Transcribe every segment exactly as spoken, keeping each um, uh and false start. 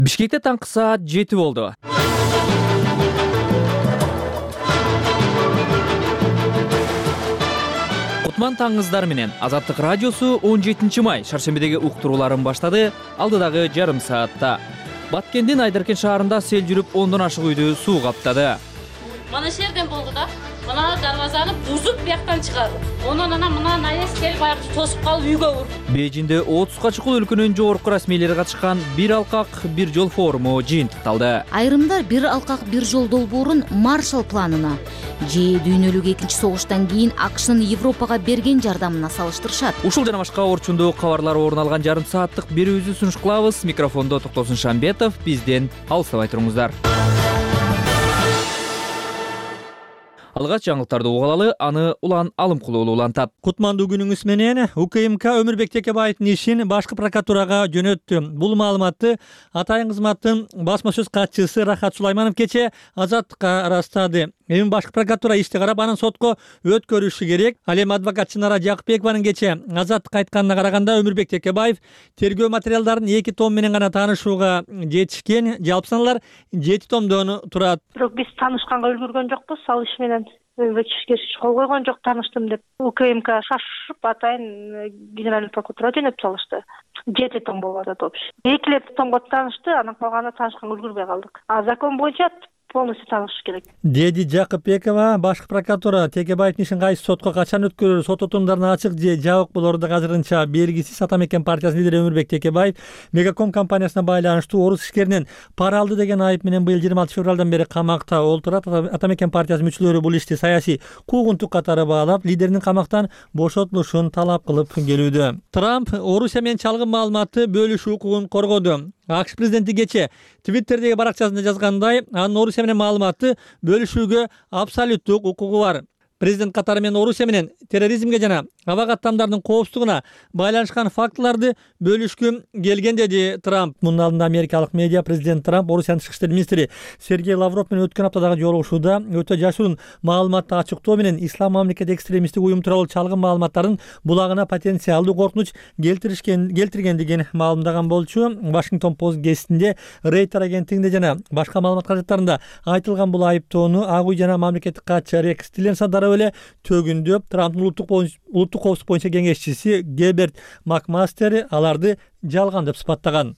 Бишкекте таңкы саат жети болду. Кутман таңыңыздар менен Азаттык радиосу он жетинчи май шаршембидеги уктурууларын баштады. Алдыдагы жарым саатта Баткендин Айдаркен шаарында сел жүрүп ондон ашык үйдү суу каптады. Мана жерден болду да. Мына дарбазаны бузуп бияктан чыгарды. Онун анан мына наес келип аякты тосуп калып үйгө урду. Бейжинде отузга чукул өлкөнүн жогорку расмийлери катышкан бир алкак бир жол форуму жыйынтыкталды. Айрымдар бир алкак бир жол долбоорун Маршалл планына же дүйнөлүк экинчи согуштан кийин АКШнын Европага берген жардамына салыштырышат. Ушул жана башка орчундуу кабарлар орун алган жарым сааттык берүүбүздү сунуш кылабыз. Микрофондо Токтосун Шамбетов, бизден алыстабай туруңуздар. Алгач жаңылыктарды угалалы, аны Улан Алымкулуу улантат. Кутмандуу күнүңүз менен УКМК Өмүрбек Текебаевдин ишин башкы прокуратурага жөнөттү. Бул маалыматты Атайын кызматтын басма сөз катчысы Рахат Сулайманов кече Азаттыкка ырастады. Эми башкы прокуратура ишти карап, анын сотко өткөрүшү керек. Ал эми адвокат Чынара Жакыпбекованын кече Азаттыкка айтканына караганда, Өмүрбек Текебаев тергөө материалдарын эки том менен гана таанышууга жетишкен. Жалпы саналар жети томдон турат. Бирок биз таанышканга үлгүргөн жокпуз. Ал иш менен Өмүрбек кол койгон жок, тааныштым деп. УКМК шашып Атайын генеральный прокуратура жөнөтүп салышты. Жети том болуп атат общий. Эки томго таанышты, анан калганы таанышканга үлгүрбөй калдык. А закон боюнча полностью таанышыш керек. Деди Жакыпбекова башкы прокуратура Текебаевдин ишин кайсы сотко качан өткөрөр, сот отундарын ачык же жабык болору да азырынча белгисиз. Атамекен партиясынын лидери Өмүрбек Текебаев Мегаком компаниясына байланыштуу орус ишкеринен пара алды деген айып менен быйыл жыйырма алтынчы февралдан бери камакта олтурат. Атамекен партиясынын мүчөлөрү бул ишти саясий куугунтук катары баалап, лидердин камактан бошотулушун талап кылып келүүдө. Трамп Орусия менен чалгын маалыматты бөлүшүү укугун коргоду. АКШ президенти кече Твиттердеги баракчасында жазгандай, анын Орусия менен маалыматты бөлүшүүгө абсолюттук укугу бар. Президент катары менен Орусия менен терроризмге жана аба каттамдардын коопсуздугуна байланышкан фактыларды бөлүшкүм келген, деди Трамп. Мунун алдында америкалык медиа президент Трамп Орусиянын тышкы иштер министри Сергей Лавров менен өткөн аптадагы жолугушууда өтө жашыруун маалыматты ачыктоо менен ислам мамлекети экстремисттик уюм тууралуу чалгын маалыматтардын булагына потенциалдуу коркунуч келтиришкен келтиргендигин маалымдаган болчу. Washington Post гезитинде, Рейтер агенттигинде жана башка маалымат каражаттарында айтылган бул айыптоону Ак үй жана мамлекеттик катчы Рекс Тиллерсон дароо эле төгүндөп, Трамптын улуттук коопсуздук боюнча кеңешчиси Геберт Макмастер аларды жалган деп сыпаттаган.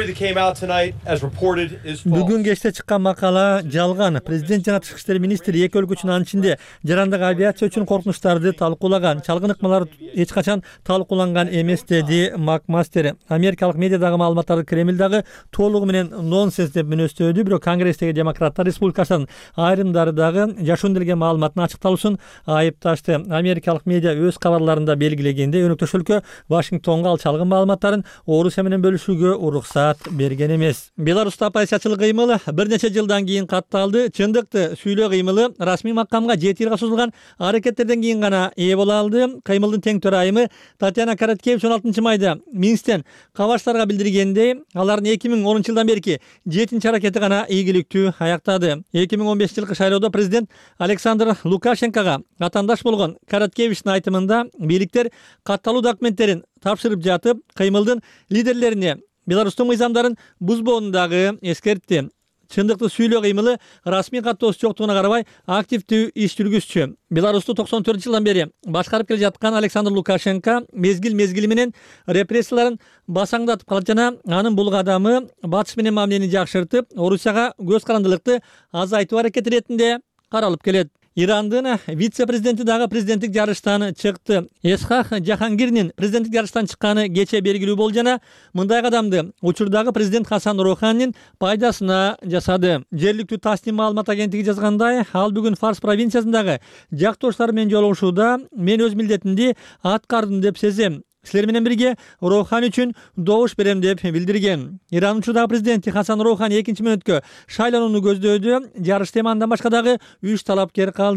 Бүгүн кечте чыккан макала жалган. Президент жана тышкы иштер министри эки өлкө үчүн, анын ичинде жарандык авиация үчүн коркунучтарды талкуулаган. Чалгын ыкмалар эч качан талкууланган эмес, деди Макмастер. Америкалык медиадагы маалыматтарды Кремль дагы толугу менен нонсенс деп мүнөстөөдү. Бирок Конгресстеги демократтар республикасынын айрымдары дагы жашуун делген маалыматтын ачыкталуусун айыпташты. Америкалык медиа өз кабарларында белгилегенде, өнөктөш өлкө Вашингтонго ал чалгын маалыматтарын Орусия менен бөлүшүүгө уруксат берген эмес. Беларуста оппозициячылык кыймыл бир нече жылдан кийин катталды. Чындыкты сүйлөө кыймылы расмий макамга жети жылга созулган аракеттерден кийин гана ээ боло алды. Кыймылдын тең төрайымы Татьяна Короткевич он алтынчы майда Минсктен кабарчыларга билдиргендей, алардын эки миң онунчу жылдан берки жетинчи аракети гана ийгиликтүү аяктады. эки миң он бешинчи жылкы шайлоодо президент Александр Лукашенкого атаандаш болгон Короткевичтин айтымында бийликтер катталуу документтерин тапшырып жатып, кыймылдын лидерлерине Беларустун мыйзамдарын бузбоону дагы эскертти. Чындыкты сүйлөө кыймылы расмий каттоосу жоктугуна карабай активдүү иш жүргүзчү. Беларусту токсон төртүнчү жылдан бери башкарып келе жаткан Александр Лукашенко мезгил мезгили менен репрессияларын басаңдатып калат жана анын бул кадамы батыш менен мамилени жакшыртып, Орусияга көз карандылыкты азайтуу аракети иретинде каралып келет. Ирандын вице-президенти дагы президенттик жарыштан чыкты. Эсхах Жахангирдин президенттик жарыштан чыкканы кече белгилүү болду жана мындай кадамды учурдагы президент Хасан Роханинин пайдасына жасады. Жергиликтүү Тасним маалымат агенттиги жазгандай, ал бүгүн Фарс провинциясындагы жактоштор менен жолугушууда мен өз милдетимди аткардым деп сезем. Силер менен бирге Роухани үчүн добуш берем деп билдирген. Иран учурдагы президенти Хасан Роухани экинчи мөөнөткө шайланууну көздөөдү. Жарышта андан башка дагы үч талапкер калды.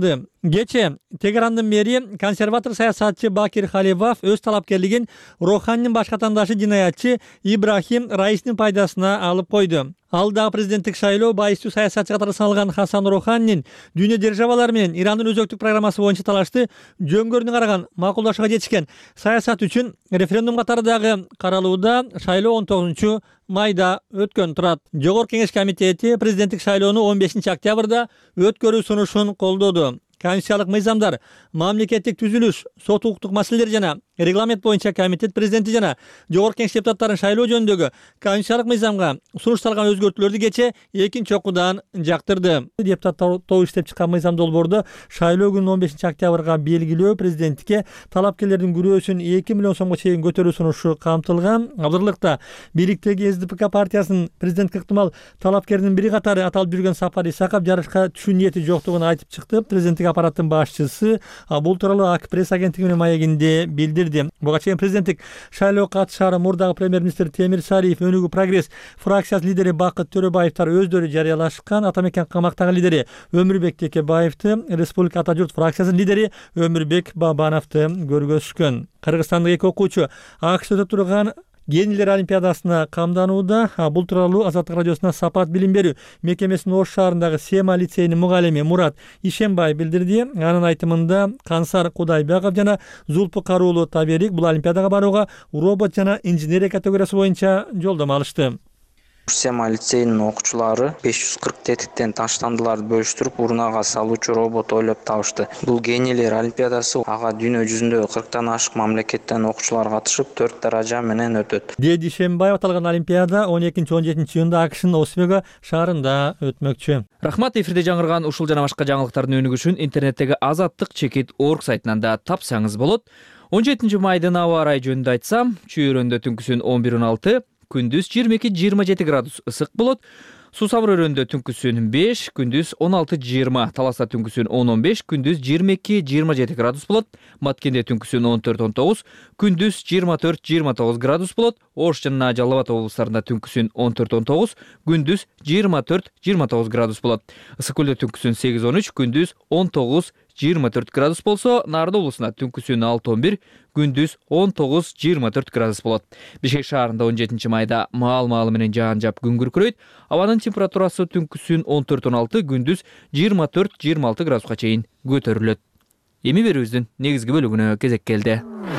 Кече Тегерандын мэри консерватор саясатчы Бакир Халибов өз талапкерлигин Роханинин баш катандашы жинаятчы Ибрахим Раистин пайдасына алып койду. Ал дагы президенттик шайлоо байыстуу саясатчы катары саналган Хасан Роханинин дүйнө державалары менен Ирандын өзөктүк программасы боюнча талашты жөнгөрүнө караган макулдашууга жетишкен. Саясат үчүн референдум катары дагы каралууда. Шайлоо он тогузунчу майда өткөн турат. Жогорку Кеңеш комитети президенттик шайлоону он бешинчи октябрда өткөрүү сунушун колдоду. Конституциялык мыйзамдар, мамлекеттик түзүлүш, сот укуктук маселелер жана регламент боюнча комитет президенти жана жогорку кеңеш депутаттарын шайлоо жөнүндөгү конституциялык мыйзамга сунушталган өзгөртүүлөрдү кече экинчи окуудан жактырды. Депутаттар тобу иштеп чыккан мыйзам долбоордо шайлоо күнүн он бешинчи октябрга белгилөө президенттикке талапкерлердин күрөөсүн эки миллион сомго чейин көтөрүү сунушу камтылган. Абдырлыкта бийликтеги эс ди пи ка партиясынын президенттикке ыктымал талапкеринин бири катары аталып жүргөн Сапар Исаков жарышка түшүү ниети жоктугун айтып чыкты. Президенттик аппараттын башчысы бул тууралуу ак пресс агенттигинин маегинде билдирди. Буга чейин президенттик шайлоо катышары мурдагы премьер-министр Темир Сариев, Өнүгүү прогресс фракциясынын лидери Бакыт Төрөбаевтар өздөрү жарыялашкан. Атамекен камактагы лидери Өмүрбек Текебаевти, Республика Ата журт фракциясынын лидери Өмүрбек Бабановду көргөзүшкөн. Кыргызстандык эки окуучу АКШда турган Генийлер олимпиадасына камданууда. Бул тууралуу Азаттык радиосуна Сапат билим берүү мекемесинин Ош шаарындагы Сема лицейинин мугалими Мурат Ишембай билдирди. Анын айтымында Кансар Кудайбеков жана Зулпу Каруулу Таберик бул олимпиадага барууга робот жана инженерия категориясы боюнча жолдомо алышты. Сема лицейинин окуучулары беш жүз кырк тетиктен таштандыларды бөлүштүрүп урнага салуучу робот ойлоп табышты. Бул генийлер олимпиадасы. Ага дүйнө жүзүндө кырктан ашык мамлекеттен окуучулар катышып, төрт даража менен өтөт. Деди Шембаев аталган олимпиада он экинчи он жетинчи июнда АКШнын Освего шаарында өтмөкчү. Рахмат, эфирде жаңырган ушул жана башка жаңылыктардын өнүгүшүн интернеттеги азаттык чекит точка орг сайтынан да тапсаңыз болот. он жетинчи майдын аба ырайы жөнүндө айтсам, Чүйөрөндө түнкүсүн он бир он алты, күндүз жыйырма эки жыйырма жети градус ысык болот. Сусабыр өрөндө түнкүсүн беш, күндүз он алты жыйырма, Таласта түнкүсүн он он беш, күндүз жыйырма эки жыйырма жети градус болот. Маткенде түнкүсүн он төрт он тогуз, күндүз жыйырма төрт жыйырма тогуз градус болот. Ош жана Жалал Абад облустарында түнкүсүн он төрт он тогуз, күндүз жыйырма төрт жыйырма тогуз градус болот. Ысык көлдө түнкүсүн сегиз он үч, күндүз он тогуз жыйырма төрт градус болсо, Нарды облусунда түнкүсүн алты он бир, күндүз он тогуз жыйырма төрт градус болот. Бишкек шаарында он жетинчи майда маал-маалы менен жаан жаап күн күркүрөйт. Абанын температурасы түнкүсүн он төрт он алты, күндүз жыйырма төрт жыйырма алты градуска чейин көтөрүлөт. Эми берүүбүздүн негизги бөлүгүнө кезек келди.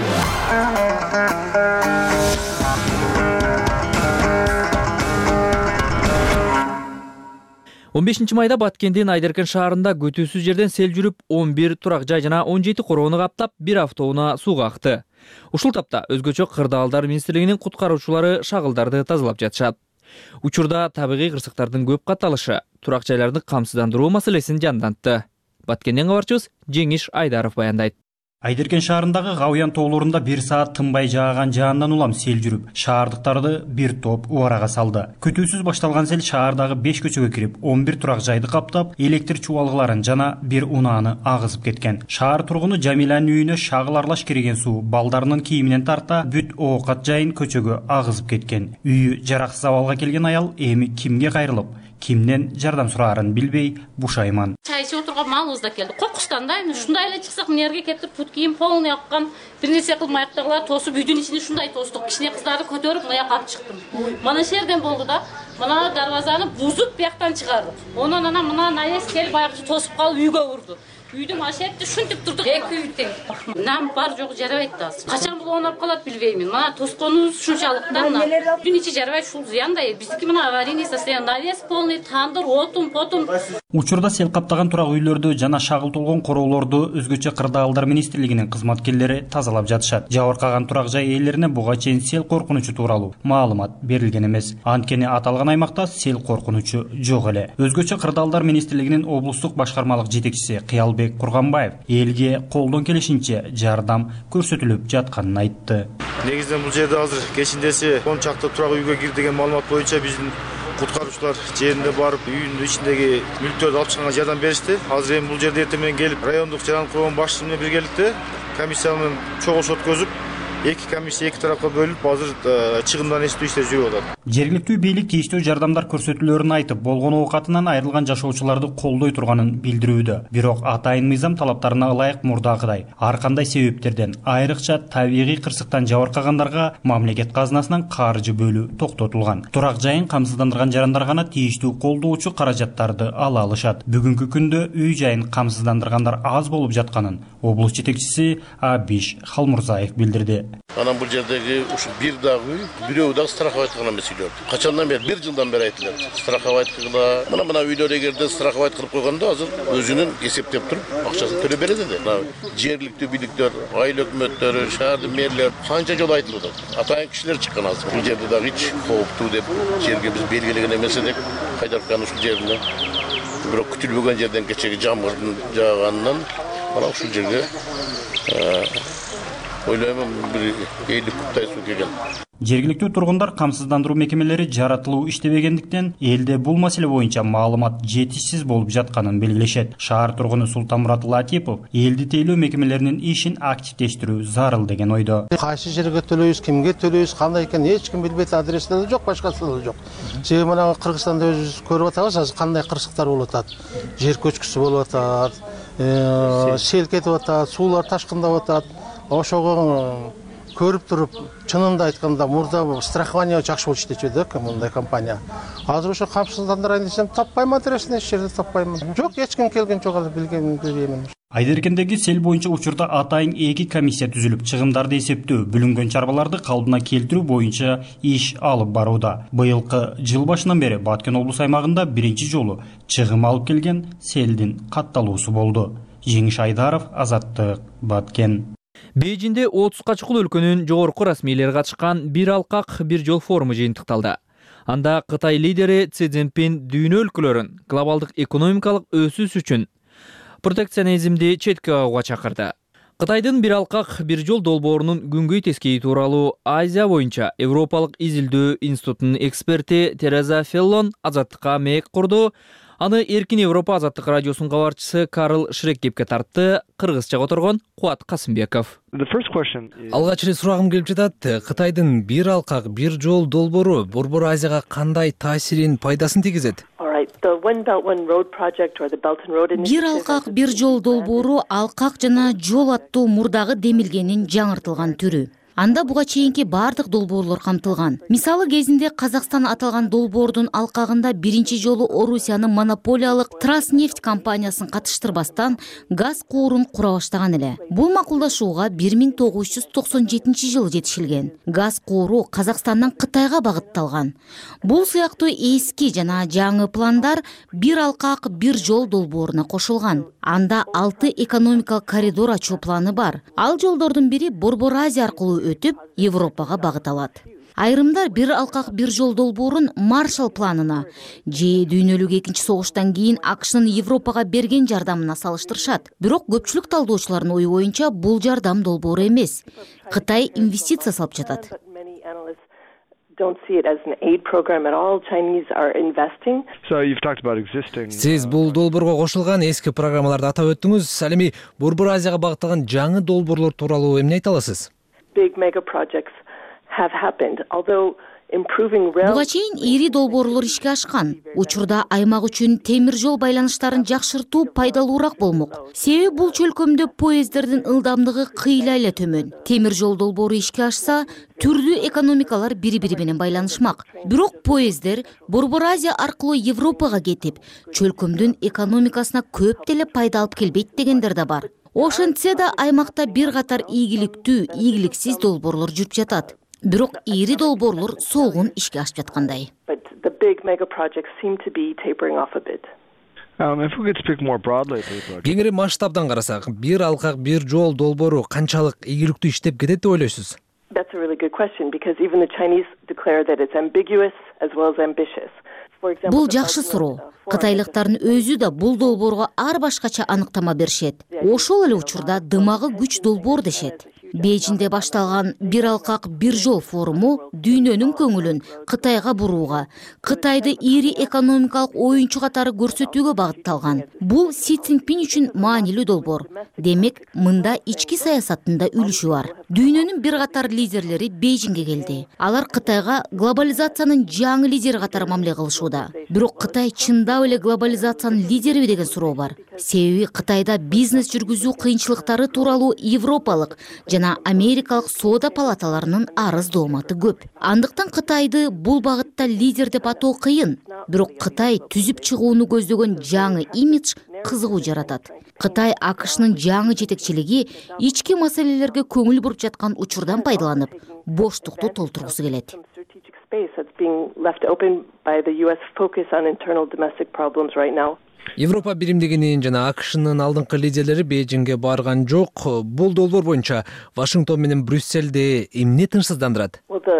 он бешинчи майда Баткендин Айдаркен шаарында күтүүсүз жерден сел жүрүп, он бир турак жай жана он жети короону каптап, бир автоунаа сууга акты. Ушул тапта өзгөчө Кырдаалдар министрлигинин куткаруучулары шагылдарды тазалап жатышат. Учурда табигый кырсыктардын көп катталышы турак жайларды камсыздандыруу маселесин жандантты. Баткенден кабарчыбыз Жеңиш Айдаров баяндайт. Айдаркен шаарындагы Гауян тоолорунда бир саат тынбай жааган жаандан улам сел жүрүп, шаардыктарды бир топ убарага салды. Күтүүсүз башталган сел шаардагы беш көчөгө кирип, он бир турак жайды каптап, электр чубалгыларын жана бир унааны агызып кеткен. Шаар тургуну Жамиланын үйүнө шагыл аралаш кирген суу балдарынын кийиминен тарта бүт оокат жайын көчөгө агызып кеткен. Үйү жараксыз абалга келген аял эми кимге кайрылып, кимден жардам сураарын билбей бушайман. Чай ичип отурган малыбыз да келди. Кокустан да эми ушундай эле чыксак мынерге кетип пут кийим полный аккан, бир нерсе кылмай аяктагылар тосуп үйдүн ичине ушундай тостук. Кичине кыздарды көтөрүп мына жака алып чыктым. Мына ошол жерден болду да. Мына дарбазаны бузуп бияктан чыгарды. Онон анан мына наез кел баягы тосуп калып үйгө урду. Үйдүн ашетти шунтип турдук. Эки үй тең. Нам бар жок жарабайт да. Качан бул оонап калат билбеймин. Мына тосконубуз шунчалык да мына. Үйдүн ичи жарабайт, ушул зыяндай. Биздики мына аварийный состояние. Навес полный, тандыр, отун, потун. Учурда сел каптаган турак үйлөрдү жана шагыл толгон короолорду өзгөчө Кырдаалдар министрлигинин кызматкерлери тазалап жатышат. Жабыркаган турак жай ээлерине буга чейин сел коркунучу тууралуу маалымат берилген эмес. Анткени аталган аймакта сел коркунучу жок эле. Өзгөчө Кырдаалдар министрлигинин облустук башкармалык жетекчиси Кыялбек Курганбаев элге колдон келишинче жардам көрсөтүлүп жатканын айтты. Негизинен бул жерде азыр кечиндеси он чакты турак үйгө кирди деген маалымат боюнча биздин куткаруучулар жерине барып үйүнүн ичиндеги мүлктөрдү алып чыкканга жардам беришти. Азыр эми бул жерде эртең менен келип райондук жаран курман башчысы менен биргеликте комиссия менен чогулуш өткөзүп, эки комиссия эки тарапка бөлүнүп азыр чыгымдан эстүү иштер жүрүп атат. Жергиликтүү бийлик тийиштүү жардамдар көрсөтүүлөрүн айтып, болгон оокатынан айрылган жашоочуларды колдой турганын билдирүүдө. Бирок атайын мыйзам талаптарына ылайык мурдагыдай ар кандай себептерден, айрыкча табигый кырсыктан жабыркагандарга мамлекет казынасынан каржы бөлүү токтотулган. Турак жайын камсыздандырган жарандар гана тийиштүү колдоочу каражаттарды ала алышат. Бүгүнкү күндө үй жайын камсыздандыргандар аз болуп жатканын облус жетекчиси Абиш Халмурзаев билдирди. Анан бул жердеги ушу бир дагы үй, бирөө дагы страховать эмес үйлөр. Качандан бери, бир жылдан бери айтылат. Страховать кылгыла. Мына мына үйлөр эгерде страховать кылып койгондо азыр өзүнүн эсептеп туруп, акчасын төлөп берет эди. Мына жергиликтүү бийликтер, айыл өкмөттөрү, шаардын мэрлер канча жолу айтылды. Атайын кишилер чыккан азыр. Бул жерде дагы эч кооптуу деп жерге биз белгилеген эмес едик. Кайдаркан ушул жерине. Бирок күтүлбөгөн жерден кечеги жамгырдын жааганынан мына ушул жерге ойлойм бир элүү кубтай суу келген. Жергиликтүү тургундар камсыздандыруу мекемелери жаратылуу иштебегендиктен элде бул маселе боюнча маалымат жетишсиз болуп жатканын белгилешет. Шаар тургуну Султанмурат Латипов элди тейлөө мекемелеринин ишин активдештирүү зарыл деген ойдо. Кайсы жерге төлөйбүз, кимге төлөйбүз, кандай экен эч ким билбейт, адреси да жок, башкасы да жок. Себеби мына Кыргызстанда өзүбүз көрүп атабыз, азыр кандай кырсыктар болуп атат. Жер көчкүсү болуп атат, сел кетип атат, суулар ташкындап атат. Ошого көрүп туруп, чынында айтканда мурда страхование жакшы болуп иштечү эди мындай компания. Азыр ошо камсыздандырайын десем, таппайм, адресин эч жерде таппайм. Жок, эч ким келген жок, азыр билген билбеймин. Айдеркендеги сел боюнча учурда атайын эки комиссия түзүлүп, чыгымдарды эсептөө, бүлүнгөн чарбаларды калыбына келтирүү боюнча иш алып барууда. Быйылкы жыл башынан бери Баткен облус аймагында биринчи жолу чыгым алып келген селдин катталуусу болду. Жеңиш Айдаров, Азаттык, Баткен. Бейжинде отузга чукул өлкөнүн жогорку расмийлери катышкан бир алкак бир жол форуму жыйынтыкталды. Анда Кытай лидери Си Цзиньпин дүйнө өлкөлөрүн глобалдык экономикалык өсүш үчүн протекционизмди четке кагууга чакырды. Кытайдын бир алкак бир жол долбоорунун күнгөй тескейи тууралуу Азия боюнча Европалык изилдөө институтунун эксперти Тереза Феллон Азаттыкка маек курду. Аны Эркин Европа азаттык радиосунун кабарчысы Карл Шреккепке тартты. Кыргызча которгон Куат Касымбеков. Алгач эле сурагым келип жатат. Кытайдын бир алкак бир жол долбоору Борбор Азияга кандай таасирин, пайдасын тийгизет? Бир алкак бир жол долбоору алкак жана жол аттуу мурдагы демилгенин жаңыртылган түрү. Анда буга чейинки бардык долбоорлор камтылган. Мисалы кезинде Казакстан аталган долбоордун алкагында биринчи жолу Орусиянын монополиялык Транснефть компаниясын катыштырбастан газ куурун кура баштаган эле. Бул макулдашууга бир миң тогуз жүз токсон жетинчи жылы жетишилген. Газ кууру Казакстандан Кытайга багытталган. Бул сыяктуу эски жана жаңы пландар бир алкак бир жол долбооруна кошулган. Анда алты экономикалык коридор ачуу планы бар. Ал жолдордун бири Борбор Азия аркылуу өтүп Европага багыт алат. Айрымдар бир алкак бир жол долбоорун Маршалл планына же дүйнөлүк экинчи согуштан кийин АКШнын Европага берген жардамына салыштырышат. Бирок көпчүлүк талдоочулардын ою боюнча бул жардам долбоору эмес. Кытай инвестиция салып жатат. Сиз бул долбоорго кошулган эски программаларды атап өттүңүз. Ал эми Борбор Азияга багытталган жаңы долбоорлор тууралуу эмне айта аласыз? Буга чейин ири долбоорлор ишке ашкан. Учурда аймак үчүн темир жол байланыштарын жакшыртуу пайдалуураак болмок. Себеби бул чөлкөмдө поезддердин ылдамдыгы кыйла эле төмөн. Темир жол долбоору ишке ашса, түрдүү экономикалар бири-бири менен байланышмак. Бирок поезддер Борбор Азия аркылуу Европага кетип, чөлкөмдүн экономикасына көп деле пайда алып келбейт дегендер да бар. Ошентсе да аймакта бир катар ийгиликтүү, ийгиликсиз долбоорлор жүрүп жатат. Бирок ири долбоорлор солгун ишке ашып жаткандай. Кеңири масштабдан карасак, бир алкак бир жол долбоору канчалык ийгиликтүү иштеп кетет деп ойлойсуз? Бул жакшы суроо. Кытайлыктардын өзү да бул долбоорго ар башкача аныктама беришет. Ошол эле учурда дымагы күч долбоор дешет. Бейжинде башталган бир алкак бир жол форуму дүйнөнүн көңүлүн Кытайга бурууга, Кытайды ири экономикалык оюнчу катары көрсөтүүгө багытталган. Бул Си Цзиньпин үчүн маанилүү долбоор. Демек, мында ички саясаттында үлүшү бар. Дүйнөнүн бир катар лидерлери Бейжиңге келди. Алар Кытайга глобализациянын жаңы лидери катары мамиле кылышууда. Бирок Кытай чындап эле глобализациянын лидериби деген суроо бар. Себеби Кытайда бизнес жүргүзүү кыйынчылыктары тууралуу европалык жана америкалык соода палаталарынын арыз дооматы көп. Андыктан Кытайды бул багытта лидер деп атоо кыйын. Бирок Кытай түзүп чыгууну көздөгөн жаңы имидж кызыгуу жаратат. Кытай АКШнын жаңы жетекчилиги ички маселелерге көңүл буруп жаткан учурдан пайдаланып, боштукту толтургусу келет. Европа биримдигинин жана АКШнын алдыңкы лидерлери Бейжиңге барган жок. Бул долбоор боюнча Вашингтон менен Брюсселди эмне тынчсыздандырат?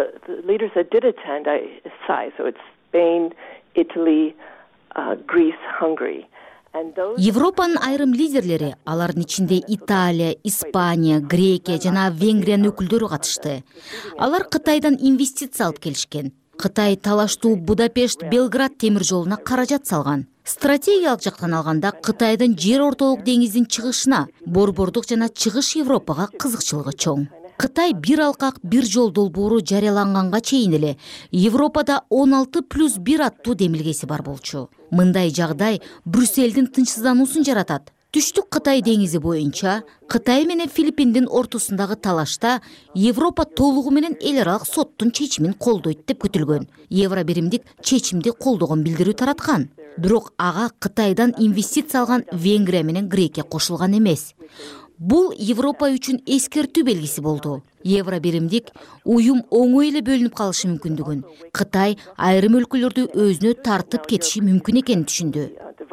Европанын айрым лидерлери, алардын ичинде Италия, Испания, Грекия жана Венгриянын өкүлдөрү катышты. Алар Кытайдан инвестиция алып келишкен. Кытай талаштуу Будапешт-Белград темир жолуна каражат салган. Стратегиялык жактан алганда Кытайдын жер ортолук деңиздин чыгышына, борбордук жана чыгыш Европага кызыкчылыгы чоң. Кытай бир алкак бир жол долбоору жарыяланганга чейин эле Европада он алты плюс бир аттуу демилгеси бар болчу. Мындай жагдай Брюссельдин тынчсыздануусун жаратат. Түштүк Кытай деңизи боюнча Кытай менен Филиппиндин ортосундагы талашта Европа толугу менен эл аралык соттун чечимин колдойт деп күтүлгөн. Евро биримдик чечимди колдогон билдирүү тараткан. Бирок ага Кытайдан инвестиция алган Венгрия менен Грекия кошулган эмес. Бул Европа үчүн эскертүү белгиси болду. Евро биримдик уюм оңой эле бөлүнүп калышы мүмкүндүгүн, Кытай айрым өлкөлөрдү өзүнө тартып кетиши мүмкүн экенин түшүндү.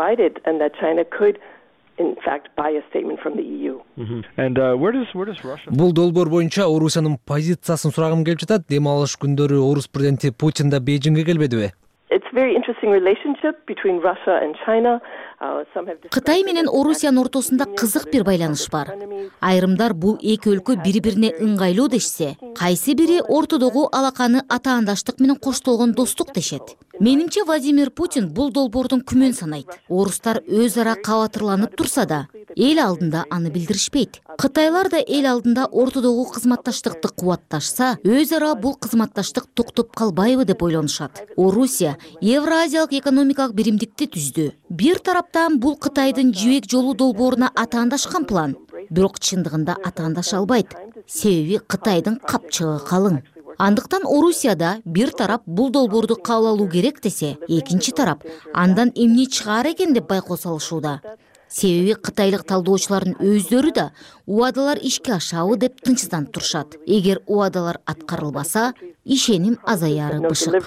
Бул долбоор боюнча Орусиянын позициясын сурагым келип жатат. Дем алыш күндөрү Орус президенти Путин да Бейжиңге келбедиби? Кытай менен Орусиянын ортосунда кызык бир байланыш бар. Айрымдар бул эки өлкө бири-бирине ыңгайлуу дешсе, кайсы бири ортодогу алаканы атаандаштык менен коштолгон достук дешет. Менимче Владимир Путин бул долбоордун күмөн санайт. Орустар өз ара кабатырланып турса да, эл алдында аны билдиришпейт. Кытайлар да эл алдында ортодогу кызматташтыкты кубатташса, өз ара бул кызматташтык токтоп калбайбы деп ойлонушат. Орусия Евразиялык экономикалык биримдикти түздү. Бир тараптан бул Кытайдын жибек жолу долбооруна атаандашкан план. Бирок чындыгында атаандаша албайт. Себеби Кытайдын капчыгы калың. Андыктан Орусияда бир тарап бул долбоорду кабыл алуу керек десе, экинчи тарап андан эмне чыгаар экен деп байкоо салышууда. Себеби кытайлык талдоочулардын өздөрү да убадалар ишке ашабы деп тынчсызданып турушат. Эгер убадалар аткарылбаса, ишеним азаяры бышык.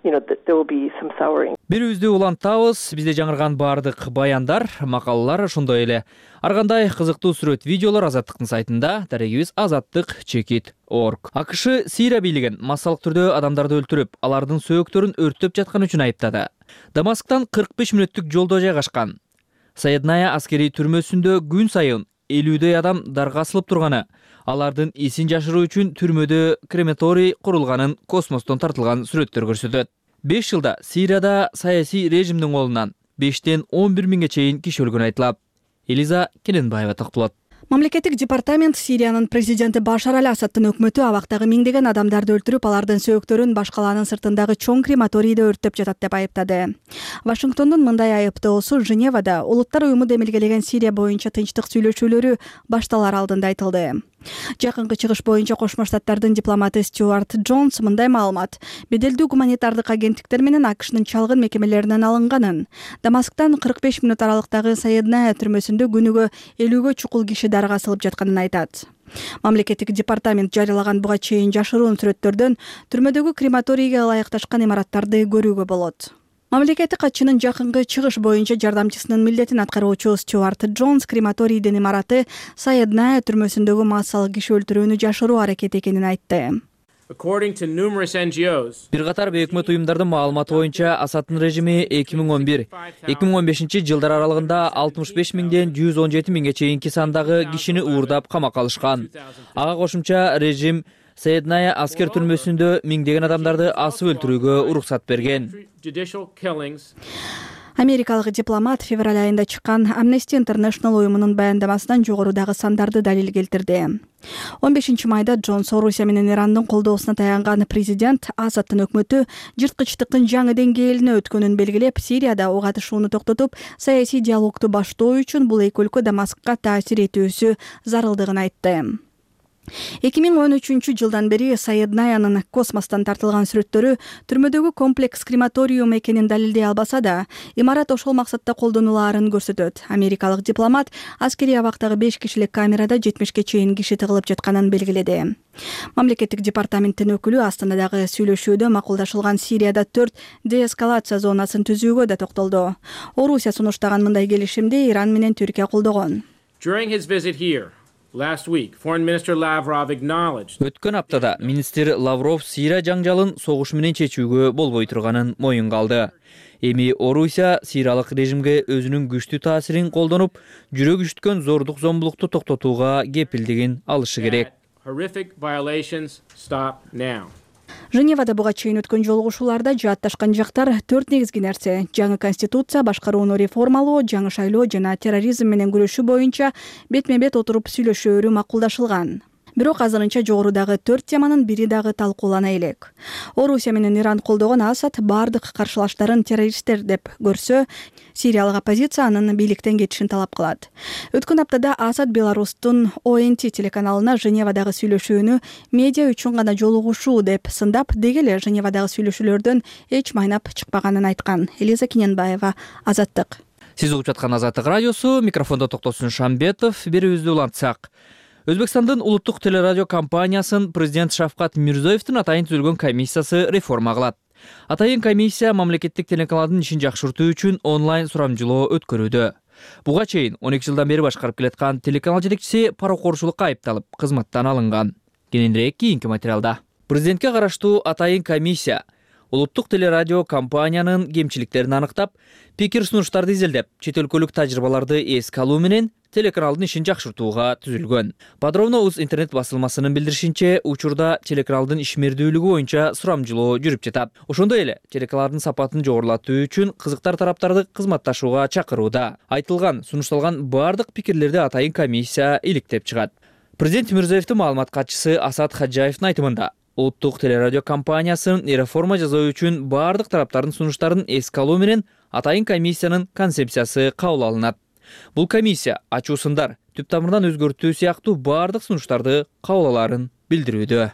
Берүүбүздү улантабыз. Бизде жаңырган баардык баяндар, макалалар ошондой эле ар кандай кызыктуу сүрөт, видеолор Азаттыктын сайтында, дарегибиз азаттык чекит точка орг. АКШ Сирия бийлигин массалык түрдө адамдарды өлтүрүп, алардын сөөктөрүн өрттөп жаткан үчүн айыптады. Дамасктан кырк беш мүнөттүк жолдо жайгашкан Саидная аскерий түрмөсүндө күн сайын элүүдөй адам дарга асылып турганы, алардын эсин жашыруу үчүн түрмөдө крематорий курулганын космостон тартылган сүрөттөр көрсөтөт. беш жылда Сирияда саясий режимдин колунан бештен он бир миңге чейин киши өлгөнү айтылат. Элиза Келенбаева токтолот. Мамлекеттик департамент Сириянын президенти Башар аль-Асадтын өкмөтү абактагы миңдеген адамдарды өлтүрүп, алардын сөөктөрүн баш калаанын сыртындагы чоң крематорийде өрттөп жатат деп айыптады. Вашингтондун мындай айыптоосу Женевада Улуттар уюму демилгелеген Сирия боюнча тынчтык сүйлөшүүлөрү башталар алдында айтылды. Жакынкы чыгыш боюнча Кошмо Штаттардын дипломаты Стюарт Джонс мындай маалымат: беделдүү гуманитардык агенттиктер менен АКШнын чалгын мекемелеринен алынганын, Дамасктан кырк беш мүнөт аралыктагы Саидная түрмөсүндө күнүгө элүүгө чукул киши дарга асылып жатканын айтат. Мамлекеттик департамент жарыялаган буга чейин жашыруун сүрөттөрдөн түрмөдөгү крематорийге ылайыкташкан имараттарды көрүүгө болот. Мамлекеттик катчынын жакынкы чыгыш боюнча жардамчысынын милдетин аткаруучу Стюарт Джонс крематорийдин имараты Саидная түрмөсүндөгү массалык киши өлтүрүүнү жашыруу аракети экенин айтты. Бир катар бейөкмөт уюмдардын маалыматы боюнча Асадтын режими эки миң он бир эки миң он бешинчи жылдар аралыгында алтымыш беш миңден жүз он жети миңге чейинки сандагы кишини уурдап камакка алышкан. Ага кошумча режим Саидная аскер түрмөсүндө миңдеген адамдарды асып өлтүрүүгө уруксат берген. Америкалык дипломат февраль айында чыккан Amnesty International уюмунун баяндамасынан жогорудагы сандарды далил келтирди. он бешинчи майда Джонс Орусия менен Ирандын колдоосуна таянган президент Асадтын өкмөтү жырткычтыктын жаңы деңгээлине өткөнүн белгилеп, Сирияда ок атышууну токтотуп, саясий диалогду баштоо үчүн бул эки өлкө Дамаскка таасир этүүсү зарылдыгын айтты. эки миң он үчүнчү жылдан бери Саиднаянын космостон тартылган сүрөттөрү түрмөдөгү комплекс крематориум экенин далилдей албаса да, имарат ошол максатта колдонулаарын көрсөтөт. Америкалык дипломат аскерий абактагы беш кишилик камерада жетимишке чейин киши тыгылып жатканын белгиледи. Мамлекеттик департаменттин өкүлү Астанадагы сүйлөшүүдө макулдашылган Сирияда төрт деэскалация зонасын түзүүгө да токтолду. Орусия сунуштаган мындай келишимди Иран менен Түркия колдогон. Өткөн аптада министр Лавров Сирия жаңжалын согуш менен чечүүгө болбой турганын моюнга алды. Эми Орусия сириялык режимге өзүнүн күчтүү таасирин колдонуп, жүрөк үчүткөн зордук зомбулукту токтотууга кепилдигин алышы керек. Женевада буга чейин өткөн жолугушууларда жаатташкан жактар төрт негизги нерсе: жаңы конституция, башкарууну реформалоо, жаңы шайлоо жана терроризм менен күрөшүү боюнча бетме-бет отуруп сүйлөшөөрү макулдашылган. Бирок азырынча жогорудагы төрт теманын бири дагы талкуулана элек. Орусия менен Иран колдогон Асад бардык каршылаштарын террористтер деп көрсө, сириялык оппозиция анын бийликтен кетишин талап кылат. Өткөн аптада Асад Беларустун О Н Т телеканалына Женевадагы сүйлөшүүнү медиа үчүн гана жолугушуу деп сындап, деги эле Женевадагы сүйлөшүүлөрдөн эч майнап чыкпаганын айткан. Элиза Кененбаева, Азаттык. Сиз угуп жаткан Азаттык радиосу, микрофондо Токтосун Шамбетов. Берүүбүздү улантсак. Өзбекстандын улуттук телерадио компаниясын президент Шавкат Мирзиёевдин атайын түзүлгөн комиссиясы реформа кылат. Атайын комиссия мамлекеттик телеканалдын ишин жакшыртуу үчүн онлайн сурамжылоо өткөрүүдө. Буга чейин он эки жылдан бери башкарып келаткан телеканал жетекчиси паракорчулукка айыпталып, кызматтан алынган. Кененирээк кийинки материалда. Президентке караштуу атайын комиссия улуттук телерадио компаниянын кемчиликтерин анықтап, пикир сунуштарды изилдеп, чет өлкөлүк тажрыйбаларды эске алуу менен телеканалдын ишин жакшыртууга түзүлгөн. Подробно уз интернет басылмасынын билдиришинче, учурда телеканалдын ишмердүүлүгү боюнча сурамжылоо жүрүп жатат. Ошондой эле телеканалдын сапатын жогорулатуу үчүн кызыктар тараптарды кызматташууга чакырууда. Айтылган, сунушталган бардык пикирлерди атайын комиссия иликтеп чыгат. Президент Мирзиёевдин маалымат катчысы Асад Хаджаевдин айтымында, улуттук телерадио компаниясын реформа жасоо үчүн бардык тараптардын сунуштарын эске алуу менен атайын комиссиянын концепциясы кабыл алынат. Бул комиссия ачуусундар, түп тамырдан өзгөртүү сыяктуу бардык сунуштарды кабыл алаарын билдирүүдө.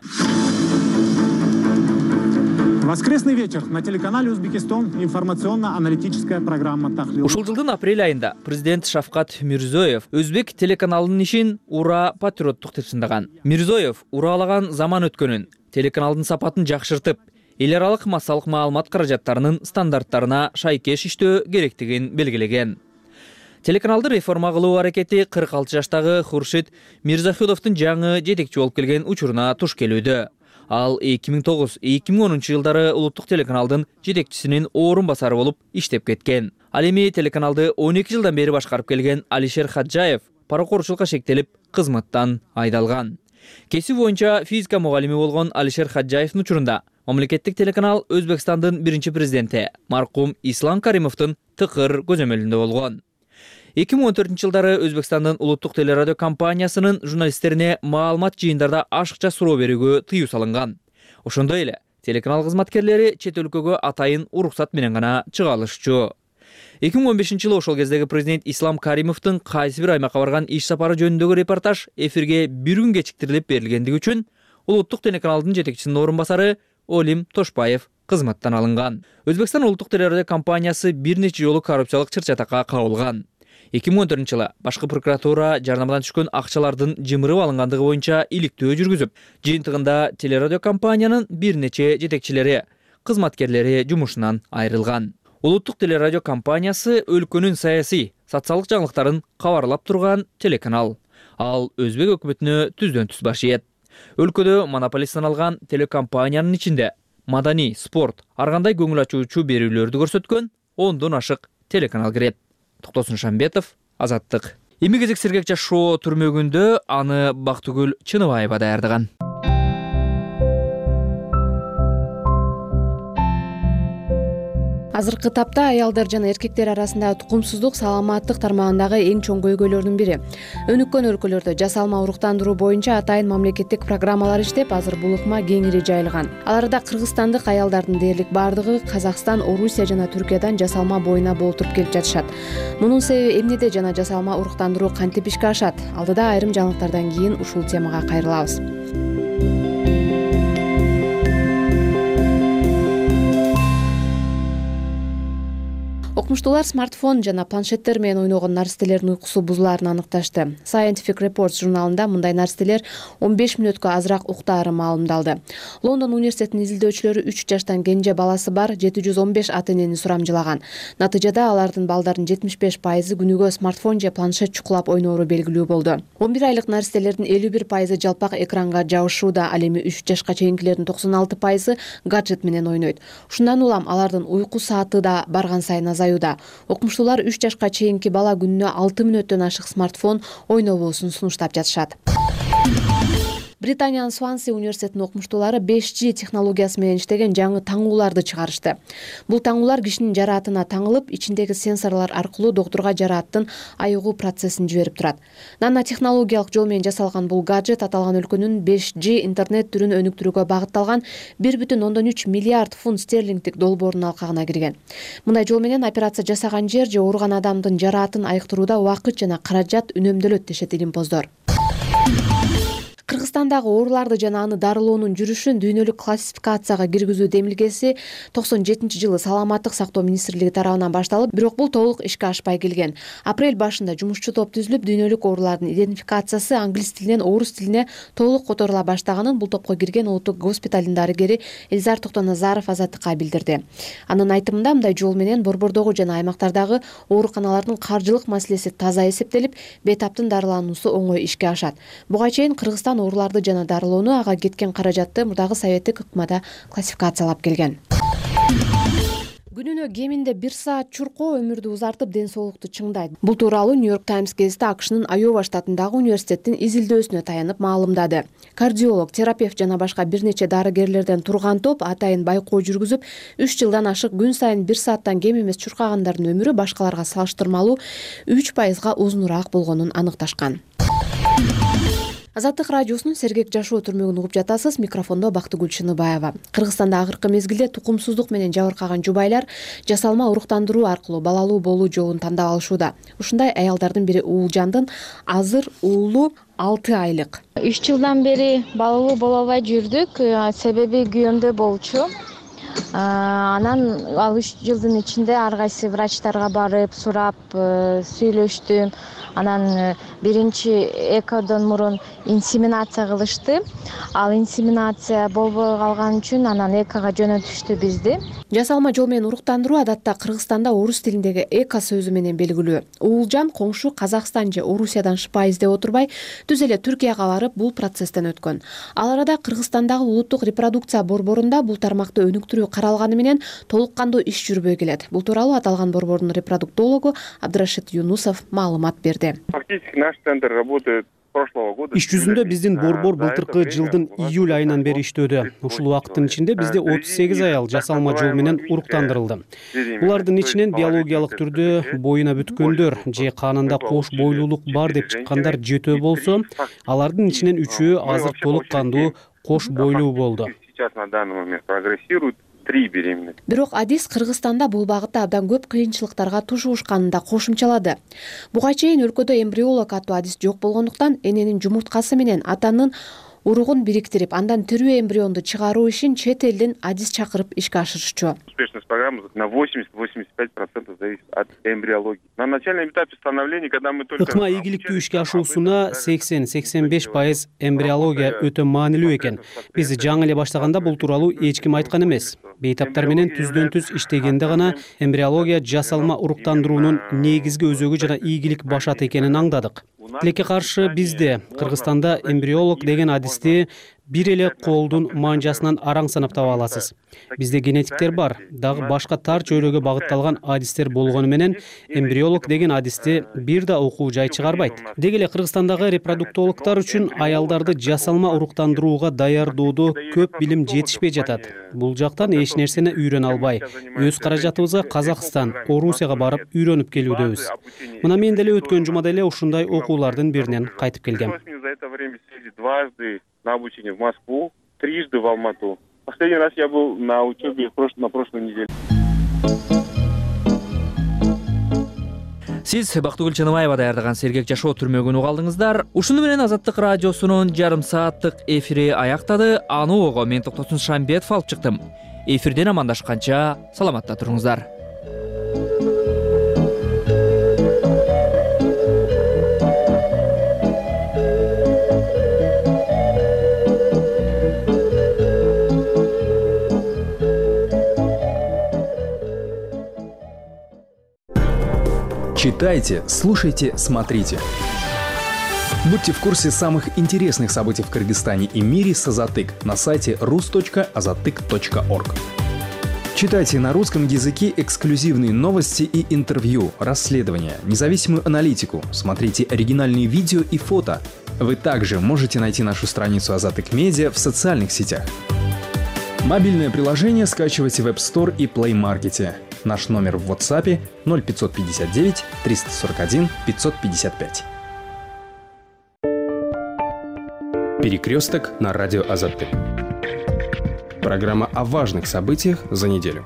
Воскресный вечер на телеканале Узбекистан информационно-аналитическая программа Тахлил. Ушул жылдын апрель айында президент Шавкат Мирзиёев өзбек телеканалынын ишин ура патриоттук деп сындаган. Мирзиёев ураалаган заман өткөнүн, телеканалдын сапатын жакшыртып, эл аралык массалык маалымат каражаттарынын стандарттарына шайкеш иштөө керектигин белгилеген. Телеканалды реформа кылуу аракети кырк алты жаштагы Хуршид Мирзахудовдун жаңы жетекчи болуп келген учуруна туш келүүдө. Ал эки миң тогуз — эки миң онунчу жылдары улуттук телеканалдын жетекчисинин орун басары болуп иштеп кеткен. Ал эми телеканалды он эки жылдан бери башкарып келген Алишер Хаджаев паракорчулукка шектелип, кызматтан айдалган. Кесип боюнча физика мугалими болгон Алишер Хаджаевдин учурунда мамлекеттик телеканал Өзбекстандын биринчи президенти маркум Ислам Каримовдун тыкыр көзөмөлүндө болгон. эки миң он төртүнчү жылдары Өзбекстандын улуттук телерадио компаниясынын журналисттерине маалымат жыйындарда ашыкча суроо берүүгө тыюу салынган. Ошондой эле телеканал кызматкерлери чет өлкөгө атайын уруксат менен гана чыга алышчу. эки миң он бешинчи жылы ошол кездеги президент Ислам Каримовдун кайсы бир аймакка барган иш сапары жөнүндөгү репортаж эфирге бир күн кечиктирилип берилгендиги үчүн улуттук телеканалдын жетекчисинин орун басары Олим Тошпаев кызматтан алынган. Өзбекстан улуттук телерадио компаниясы бир нече жолу коррупциялык чыр-чатакка кабылган. эки миң он төртүнчү жылы башкы прокуратура жарнамадан түшкөн акчалардын жымырып алынгандыгы боюнча иликтөө жүргүзүп, жыйынтыгында телерадио компаниянын бир нече жетекчилери, кызматкерлери жумушунан айрылган. Улуттук телерадио компаниясы өлкөнүн саясий, социалдык жаңылыктарын кабарлап турган телеканал. Ал өзбек өкмөтүнө түздөн түз баш ийет. Өлкөдө монополист саналган телекомпаниянын ичинде маданий, спорт, ар кандай көңүл ачуучу берүүлөрдү көрсөткөн ондон ашык телеканал кирет. Токтосун Шамбетов, Азаттык. Эми кезек сергек жашоо түрмөгүндө аны Бактыгүл Чыныбаева даярдаган. Азыркы тапта аялдар жана эркектер арасындагы тукумсуздук саламаттык тармагындагы эң чоң көйгөйлөрдүн бири. Өнүккөн өлкөлөрдө жасалма уруктандыруу боюнча атайын мамлекеттик программалар иштеп, азыр бул ыкма кеңири жайылган. Аларда кыргызстандык аялдардын дээрлик бардыгы Казакстан, Орусия жана Түркиядан жасалма боюна болтуруп келип жатышат. Мунун себеби эмнеде жана жасалма уруктандыруу кантип ишке ашат? Алдыда айрым жаңылыктардан кийин ушул темага кайрылабыз. Окумуштуулар смартфон жана планшеттер менен ойногон наристелердин уйкусу бузулаарын аныкташты. Scientific Reports журналында мындай наристелер он беш мүнөткө азыраак уктаары маалымдалды. Лондон университетинин изилдөөчүлөрү үч жаштан кенже баласы бар жети жүз он беш ата энени сурамжылаган. Натыйжада алардын балдардын жетимиш беш пайызы күнүгө смартфон же планшет чукулап ойноору белгилүү болду. он бир айлык наристелердин элүү бир пайызы жалпак экранга жабышууда, ал эми үч жашка чейинкилердин токсон алты пайызы гаджет менен ойнойт. Ушундан улам алардын уйку сааты да барган сайын азаюуда. Окумуштуулар үч жашка чейинки бала күнүнө алты мүнөттөн ашык смартфон ойнобосун сунуштап жатышат. Британиянын Сванси университетинин окумуштуулары беш джи технологиясы менен иштеген жаңы таңууларды чыгарышты. Бул таңуулар кишинин жараатына таңылып, ичиндеги сенсорлор аркылуу доктурга жарааттын айыгуу процессин жиберип турат. Нано технологиялык жол менен жасалган бул гаджет аталган өлкөнүн беш джи интернет түрүн өнүктүрүүгө багытталган бир бүтүн ондон үч миллиард фунт стерлингдик долбоордун алкагына кирген. Мындай жол менен операция жасаган жер же ооруган адамдын жараатын айыктырууда убакыт жана каражат үнөмдөлөт дешет илимпоздор. Кыргызстандагы ооруларды жана аны дарылоонун жүрүшүн дүйнөлүк классификацияга киргизүү демилгеси токсон жетинчи жылы Саламаттык сактоо министрлиги тарабынан башталып, бирок бул толук ишке ашпай келген. Апрель башында жумушчу топ түзүлүп, дүйнөлүк оорулардын идентификациясы англис тилинен орус тилине толук которула баштаганын бул топко кирген улуттук госпиталдын дарыгери Элзар Токтоназаров Азаттыкка билдирди. Анын айтымында мындай жол менен борбордогу жана аймактардагы ооруканалардын каржылык маселеси таза эсептелип, бейтаптын дарылануусу оңой ишке ашат. Буга чейин Кыргызстан ооруларды жана дарылоону ага кеткен каражатты мурдагы советтик ыкмада классификациялап келген. Күнүнө кеминде бир саат чуркоо өмүрдү узартып, ден соолукту чыңдайт. Бул тууралуу Нью-Йорк Таймс гезити АКШнын Айова штатындагы университеттин изилдөөсүнө таянып маалымдады. Кардиолог, терапевт жана башка бир нече дарыгерлерден турган топ атайын байкоо жүргүзүп, үч жылдан ашык күн сайын бир сааттан кем эмес чуркагандардын өмүрү башкаларга салыштырмалуу үч пайызга узунураак болгонун аныкташкан. Азаттык радиосунун сергек жашоо түрмөгүн угуп жатасыз. Микрофондо Бактыгүл Чыныбаева. Кыргызстанда акыркы мезгилде тукумсуздук менен жабыркаган жубайлар жасалма уруктандыруу аркылуу балалуу болуу жолун тандап алышууда. Ушундай аялдардын бири Уулжандын азыр уулу алты айлык. үч жылдан бери балалуу боло албай жүрдүк. Себеби күйөөмдө болчу. Анан ал үч жылдын ичинде ар кайсы врачтарга барып, сурап, сүйлөштүм. Анан биринчи экодон мурун инсеминация кылышты. Ал инсеминация болбой калган үчүн анан экога жөнөтүштү бизди. Жасалма жол менен уруктандыруу адатта Кыргызстанда орус тилиндеги эко сөзү менен белгилүү. Уулжан коңшу Казакстан же Орусиядан шыпа издеп отурбай, түз эле Түркияга барып бул процесстен өткөн. Ал арада Кыргызстандагы улуттук репродукция борборунда бул тармакты өнүктүрүү каралганы менен толук кандуу иш жүрбөй келет. Бул тууралуу аталган борбордун репродуктологу Абдрашид Юнусов маалымат берди. Фактически наш центр работает прошлого года. Иш жүзүндө биздин борбор былтыркы жылдын июль айынан бери иштөөдө. Ушул убакыттын ичинде бизде отуз сегиз аял жасалма жол менен уруктандырылды. Булардын ичинен биологиялык түрдө боюна бүткөндөр же канында кош бойлуулук бар деп чыккандар жетөө болсо, алардын ичинен үчөө азыр толук кандуу кош бойлуу болду. Сейчас на данный момент прогрессирует три беременности. Бирок адис Кыргызстанда бул багытта абдан көп кыйынчылыктарга тушуушканын да кошумчалады. Буга чейин өлкөдө эмбриолог аттуу адис жок болгондуктан эненин жумурткасы менен атанын уругун бириктирип, андан тирүү эмбрионду чыгаруу ишин чет элден адис чакырып ишке ашырышчу. Успешность программы на восемьдесят — восемьдесят пять процентов зависит от эмбриологии. На начальном этапе становления, когда мы только ыкма ийгиликтүү ишке ашуусуна сексен — сексен беш пайыз эмбриология өтө маанилүү экен. Биз жаңы эле баштаганда бул тууралуу эч ким айткан эмес. Бейтаптар менен түздөн түз иштегенде гана эмбриология жасалма уруктандыруунун негизги өзөгү жана ийгилик башат экенин аңдадык. Тилекке каршы бизде Кыргызстанда эмбриолог деген адисти бир эле колдун манжасынан араң санап таба аласыз. Бизде генетиктер бар, дагы башка тар чөйрөгө багытталган адистер болгону менен эмбриолог деген адисти бир да окуу жай чыгарбайт. Деги эле Кыргызстандагы репродуктологдор үчүн аялдарды жасалма уруктандырууга даярдоодо көп билим жетишпей жатат. Бул жактан эч нерсени үйрөнө албай, өз каражатыбызга Казакстан, Орусияга барып үйрөнүп келүүдөбүз. Мына мен деле өткөн жумада эле ушундай окуулардын биринен кайтып келгем. На обучение в Москву, трижды в Алмату. Последний раз я был на учебе на прошлой неделе. Сиз Бактыгүл Чыныбаева даярдаган Сергек жашоо түрмөгүн угалдыңыздар. Ушуну менен Азаттык радиосунун жарым сааттык эфири аяктады. Аны ого мен Токтосун Шамбетов алып чыктым. Эфирден амандашканча саламатта туруңуздар. Читайте, слушайте, смотрите. Будьте в курсе самых интересных событий в Кыргызстане и мире с Азатык на сайте рус точка азатык точка орг. Читайте на русском языке эксклюзивные новости и интервью, расследования, независимую аналитику, смотрите оригинальные видео и фото. Вы также можете найти нашу страницу Азатык Медиа в социальных сетях. Мобильное приложение скачивайте в App Store и Play Market. Наш номер в WhatsApp ноль пятьсот пятьдесят девять триста сорок один пятьсот пятьдесят пять. Перекресток на радио Азатык. Программа о важных событиях за неделю.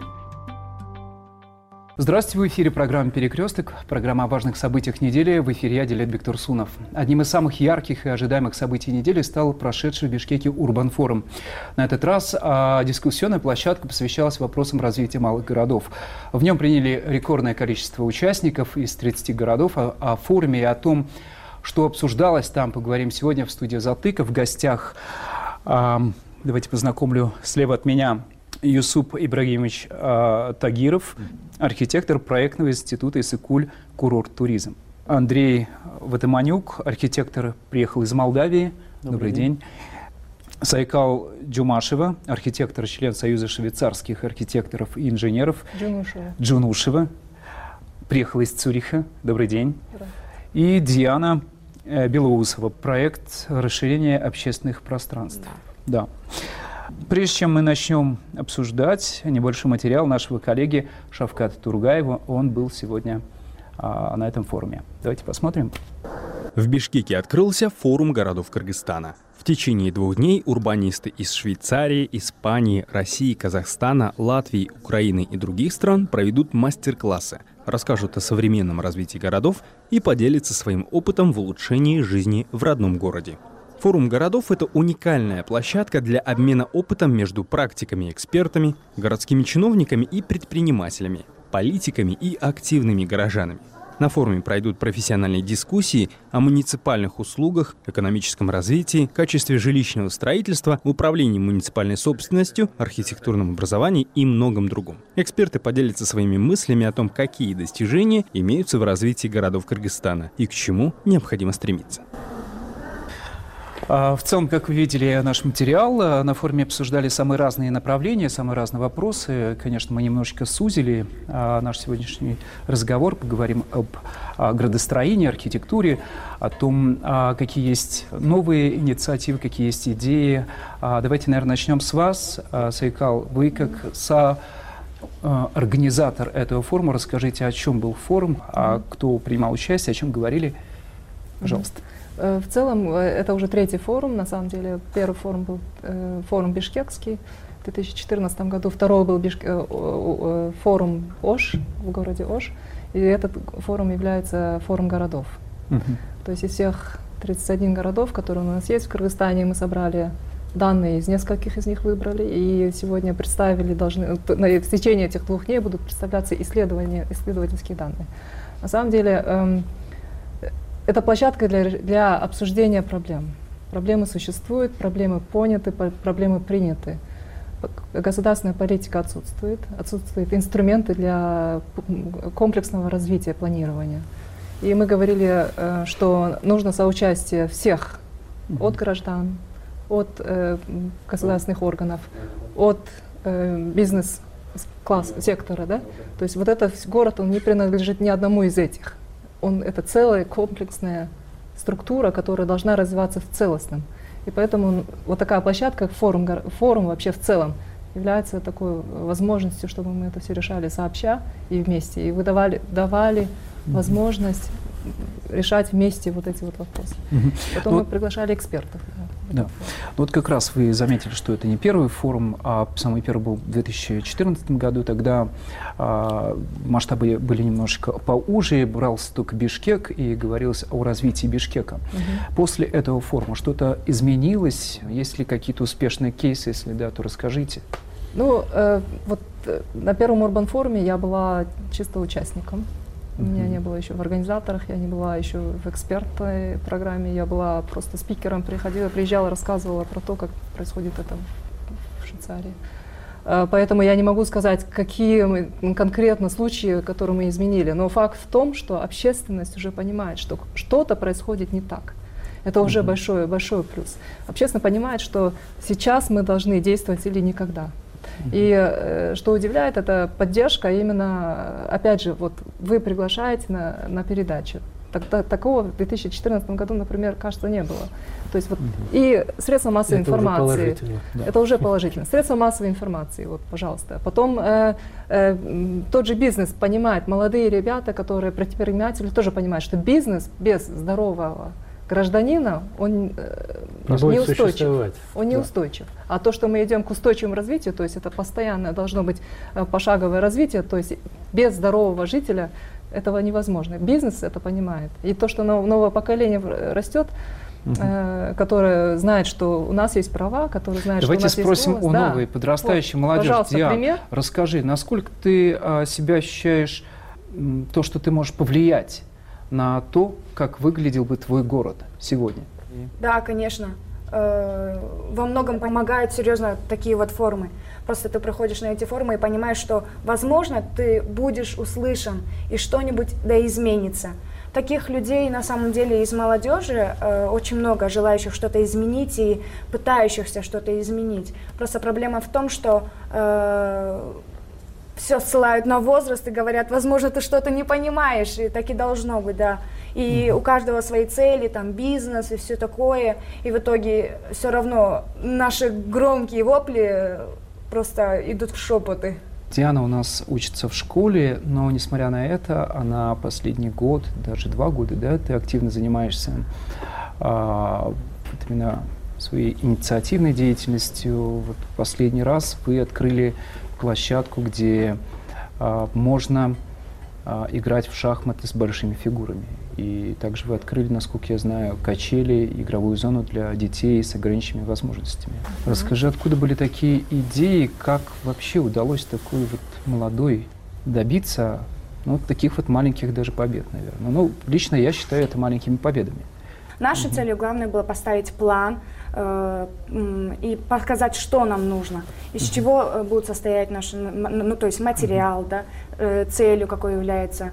Здравствуйте, в эфире программа «Перекресток». Программа о важных событиях недели. В эфире я, Дилет Бектурсунов. Одним из самых ярких и ожидаемых событий недели стал прошедший в Бишкеке Урбан-форум. На этот раз а, дискуссионная площадка посвящалась вопросам развития малых городов. В нем приняли рекордное количество участников из тридцати городов. О, о форуме и о том, что обсуждалось там, поговорим сегодня в студии Азатыка. В гостях, а, давайте познакомлю слева от меня, Юсуп Ибрагимович э, Тагиров, архитектор проектного института Иссык-Куль «Курорт туризм». Андрей Ватыманюк, архитектор, приехал из Молдавии. Добрый, Добрый день. день. Сайкал Джумашева, архитектор, член Союза швейцарских архитекторов и инженеров. Джунушева. Джунушева, приехала из Цюриха. Добрый день. Добрый. И Диана э, Белоусова, проект расширения общественных пространств. Да. да. Прежде чем мы начнем обсуждать небольшой материал нашего коллеги Шавката Тургаева, он был сегодня а, на этом форуме. Давайте посмотрим. В Бишкеке открылся форум городов Кыргызстана. В течение двух дней урбанисты из Швейцарии, Испании, России, Казахстана, Латвии, Украины и других стран проведут мастер-классы, расскажут о современном развитии городов и поделятся своим опытом в улучшении жизни в родном городе. Форум городов – это уникальная площадка для обмена опытом между практиками и экспертами, городскими чиновниками и предпринимателями, политиками и активными горожанами. На форуме пройдут профессиональные дискуссии о муниципальных услугах, экономическом развитии, качестве жилищного строительства, управлении муниципальной собственностью, архитектурном образовании и многом другом. Эксперты поделятся своими мыслями о том, какие достижения имеются в развитии городов Кыргызстана и к чему необходимо стремиться. В целом, как вы видели наш материал, на форуме обсуждали самые разные направления, самые разные вопросы. Конечно, мы немножечко сузили наш сегодняшний разговор, поговорим об градостроении, архитектуре, о том, какие есть новые инициативы, какие есть идеи. Давайте, наверное, начнем с вас. Сайкал, вы как со организатор этого форума, расскажите, о чем был форум, кто принимал участие, о чем говорили. Пожалуйста. В целом, это уже третий форум, на самом деле. Первый форум был э, форум бишкекский в две тысячи четырнадцатом году, второй был бишк... э, форум Ош в городе Ош, и этот форум является форум городов. Uh-huh. То есть из всех тридцати одного городов, которые у нас есть в Кыргызстане, мы собрали данные, из нескольких из них выбрали, и сегодня представили, должны, в течение этих двух дней будут представляться исследования, исследовательские данные. На самом деле, э, это площадка для, для обсуждения проблем. Проблемы существуют, проблемы поняты, проблемы приняты. Государственная политика отсутствует, отсутствуют инструменты для комплексного развития планирования. И мы говорили, что нужно соучастие всех, от граждан, от э, государственных органов, от э, бизнес-класса, сектора, да? То есть вот этот город, он не принадлежит ни одному из этих. Он, это целая комплексная структура, которая должна развиваться в целостном. И поэтому вот такая площадка, как форум, форум вообще в целом, является такой возможностью, чтобы мы это все решали сообща и вместе. И вы давали, давали возможность решать вместе вот эти вот вопросы. Угу. Потом ну, мы приглашали экспертов. Да. Да. Вот как раз вы заметили, что это не первый форум, а самый первый был в две тысячи четырнадцатом году. Тогда а, масштабы были немножечко поуже, брался только Бишкек и говорилось о развитии Бишкека. Угу. После этого форума что-то изменилось? Есть ли какие-то успешные кейсы? Если да, то расскажите. Ну, э, вот э, на первом Урбан-форуме я была чисто участником. У uh-huh. меня не было еще в организаторах, я не была еще в экспертной программе, я была просто спикером, приходила, приезжала, рассказывала про то, как происходит это в Швейцарии. Поэтому я не могу сказать, какие конкретно случаи, которые мы изменили, но факт в том, что общественность уже понимает, что что-то происходит не так. Это уже uh-huh. большой, большой плюс. Общественность понимает, что сейчас мы должны действовать или никогда. И э, что удивляет, это поддержка именно, опять же, вот вы приглашаете на, на передачу. Так, такого в две тысячи четырнадцатом году, например, кажется, не было. То есть вот mm-hmm. и средства массовой это информации. Уже да. Это уже положительно. Средства массовой информации, вот, пожалуйста. Потом э, э, тот же бизнес понимает, молодые ребята, которые предприниматели, тоже понимают, что бизнес без здорового гражданина, он э, неустойчив. Он неустойчив. Да. А то, что мы идем к устойчивому развитию, то есть это постоянное должно быть э, пошаговое развитие, то есть без здорового жителя этого невозможно. Бизнес это понимает. И то, что новое поколение растет, угу. э, которое знает, что у нас есть права, которое знает, Давайте что у нас есть голос. Давайте спросим у да. новой подрастающей вот, молодежи. Пожалуйста, Диан, пример. Расскажи, насколько ты а, себя ощущаешь, м, то, что ты можешь повлиять на то, как выглядел бы твой город сегодня? Да, конечно. Во многом помогают, серьезно, такие вот форумы. Просто ты приходишь на эти форумы и понимаешь, что, возможно, ты будешь услышан, и что-нибудь да изменится. Таких людей, на самом деле, из молодежи очень много, желающих что-то изменить и пытающихся что-то изменить. Просто проблема в том, что все ссылают на возраст и говорят, возможно, ты что-то не понимаешь, и так и должно быть, да. И у каждого свои цели, там, бизнес и все такое, и в итоге все равно наши громкие вопли просто идут в шепоты. Диана у нас учится в школе, но, несмотря на это, она последний год, даже два года, да, ты активно занимаешься а, вот именно своей инициативной деятельностью. Вот последний раз вы открыли площадку, где а, можно а, играть в шахматы с большими фигурами. И также вы открыли, насколько я знаю, качели, игровую зону для детей с ограниченными возможностями. Mm-hmm. Расскажи, откуда были такие идеи, как вообще удалось такой вот молодой добиться, ну, таких вот маленьких даже побед, наверное. Ну, лично я считаю это маленькими победами. Нашей mm-hmm. целью главное было поставить план, и показать, что нам нужно, из uh-huh. чего будет состоять наш, ну, то есть материал, uh-huh. да, целью какой является.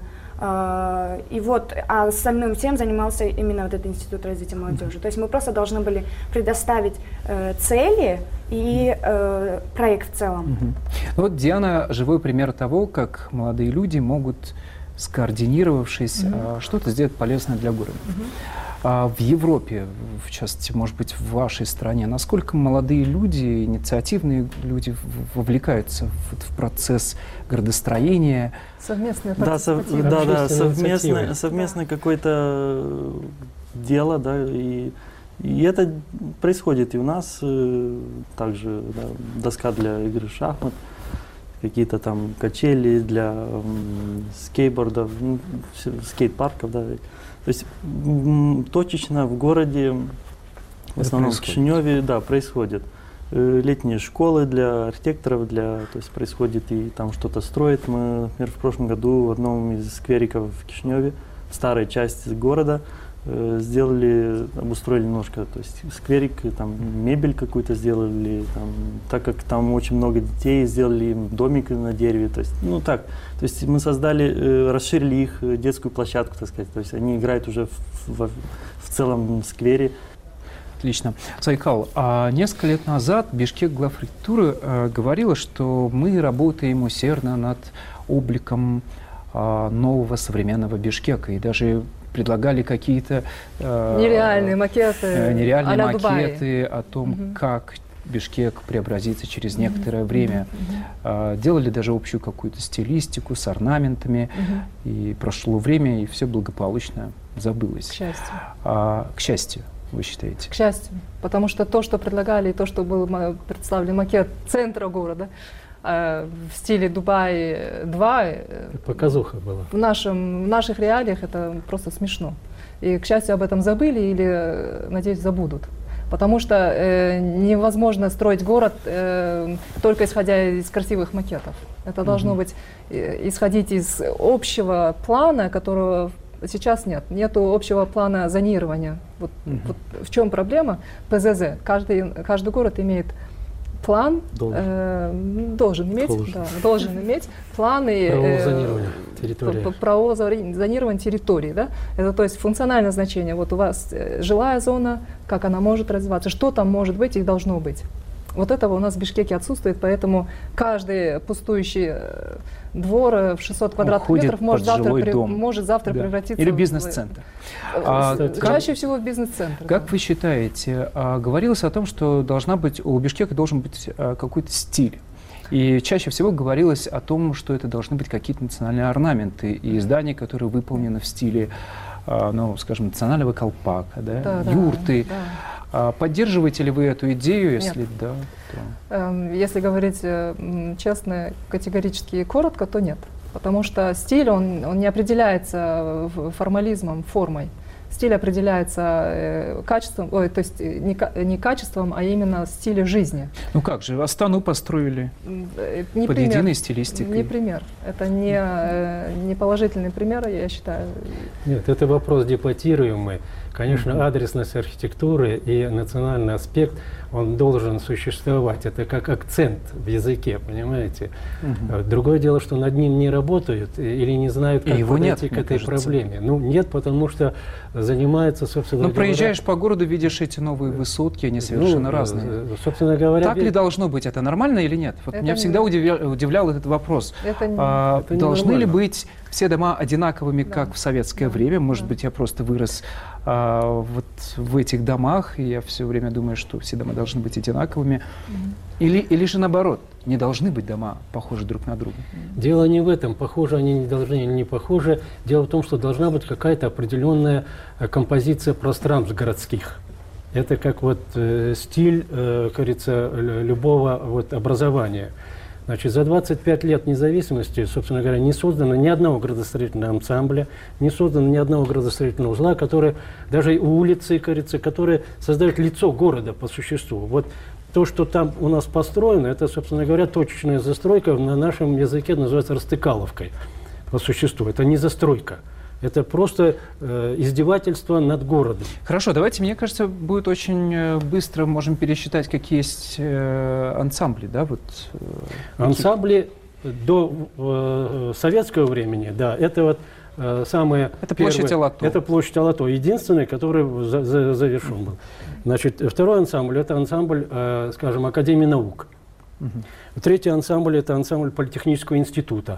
И вот, а остальным всем занимался именно вот этот Институт развития молодежи. Uh-huh. То есть мы просто должны были предоставить цели и э, проект в целом. Uh-huh. Вот Диана живой пример того, как молодые люди могут, скоординировавшись, uh-huh. что-то сделать полезное для города. Uh-huh. А в Европе, в частности, может быть, в вашей стране, насколько молодые люди, инициативные люди вовлекаются в, в процесс градостроения? Совместное да, сов, да, да, совместное, совместное да. какое-то дело, да, и, и это происходит и у нас также, да, доска для игры в шахмат, какие-то там качели для м, скейтбордов, ну, скейт-парков, да. То есть точечно в городе, в основном в Кишиневе, да, происходит. Летние школы для архитекторов, для, то есть происходит и там что-то строят. Мы, например, в прошлом году в одном из сквериков в Кишиневе, старой части города, сделали, обустроили немножко, то есть скверик, там мебель какую-то сделали, там, так как там очень много детей, сделали им домик на дереве, то есть, ну так, то есть мы создали, расширили их детскую площадку, так сказать, то есть они играют уже в, в, в целом сквере. Отлично. Сайкал, а несколько лет назад Бишкек главпрефектура э, говорила, что мы работаем усердно над обликом э, нового современного Бишкека и даже предлагали какие-то э, нереальные макеты, э, нереальные а-ля макеты Дубай. о том, угу. как Бишкек преобразится через угу. некоторое время. Угу. Э, делали даже общую какую-то стилистику с орнаментами. Угу. И прошло время, и все благополучно забылось. К счастью. А, к счастью, вы считаете? К счастью. Потому что то, что предлагали, и то, что был представлен макет центра города, в стиле Дубай-два. Показуха была. В, нашем, в наших реалиях это просто смешно. И, к счастью, об этом забыли или, надеюсь, забудут. Потому что э, невозможно строить город э, только исходя из красивых макетов. Это должно mm-hmm. быть э, исходить из общего плана, которого сейчас нет. Нету общего плана зонирования. Вот, mm-hmm. вот в чем проблема? ПЗЗ. Каждый, каждый город имеет план, должен, э, должен иметь, должен. Да, должен иметь планы правового зонирования территории. Правового зонирования территории, да? Это то есть функциональное значение. Вот у вас жилая зона, как она может развиваться, что там может быть и должно быть. Вот этого у нас в Бишкеке отсутствует, поэтому каждый пустующий двор в шестьсот квадратных уходит метров может завтра, при, может завтра да. превратиться или бизнес-центр. В... А, чаще как, всего в бизнес-центр. Как да. вы считаете, а, говорилось о том, что должна быть, у Бишкека должен быть а, какой-то стиль. И чаще всего говорилось о том, что это должны быть какие-то национальные орнаменты и здания, которые выполнены в стиле, а, ну, скажем, национального колпака, да? Да, юрты. Да. Поддерживаете ли вы эту идею? Если нет. да, то... Если говорить честно, категорически и коротко, то нет. Потому что стиль, он, он не определяется формализмом, формой. Стиль определяется качеством, ой, то есть не, не качеством, а именно стилем жизни. Ну как же, Астану построили не под пример, единой стилистикой. Не пример. Это не, не положительный пример, я считаю. Нет, это вопрос дебатируемый. Конечно, mm-hmm. адресность архитектуры и национальный аспект, он должен существовать. Это как акцент в языке, понимаете? Mm-hmm. Другое дело, что над ним не работают или не знают, как подойти нет, к этой кажется. проблеме. Ну, нет, потому что занимается, собственно Но говоря... проезжаешь по городу, видишь эти новые высотки, они совершенно ну, разные. Собственно говоря... Так ли должно быть? Это нормально или нет? Вот меня не... всегда удивлял, удивлял этот вопрос. Это не... а, это должны не ли быть все дома одинаковыми, да. как в советское да. время? Может да. быть, я просто вырос а, вот в этих домах, и я все время думаю, что все дома должны быть одинаковыми. Mm-hmm. Или, или же наоборот, не должны быть дома похожи друг на друга? Дело не в этом, похожи они не должны или не похожи. Дело в том, что должна быть какая-то определенная композиция пространств городских. Это как вот э, стиль, э, кажется, любого вот, образования. Значит, за двадцать пять лет независимости, собственно говоря, не создано ни одного градостроительного ансамбля, не создано ни одного градостроительного узла, которые, даже улицы, кажется, которые создают лицо города по существу. Вот то, что там у нас построено, это, собственно говоря, точечная застройка, на нашем языке называется растыкаловкой по существу. Это не застройка. Это просто э, издевательство над городом. Хорошо, давайте, мне кажется, будет очень быстро, можем пересчитать, какие есть э, ансамбли, да? Вот, э, ансамбли до э, советского времени, да, это вот э, самое Это первое, площадь Алато. Это площадь Алато, единственный, который за, за, завершен был. Значит, второй ансамбль, это ансамбль, э, скажем, Академии наук. Угу. Третий ансамбль, это ансамбль Политехнического института.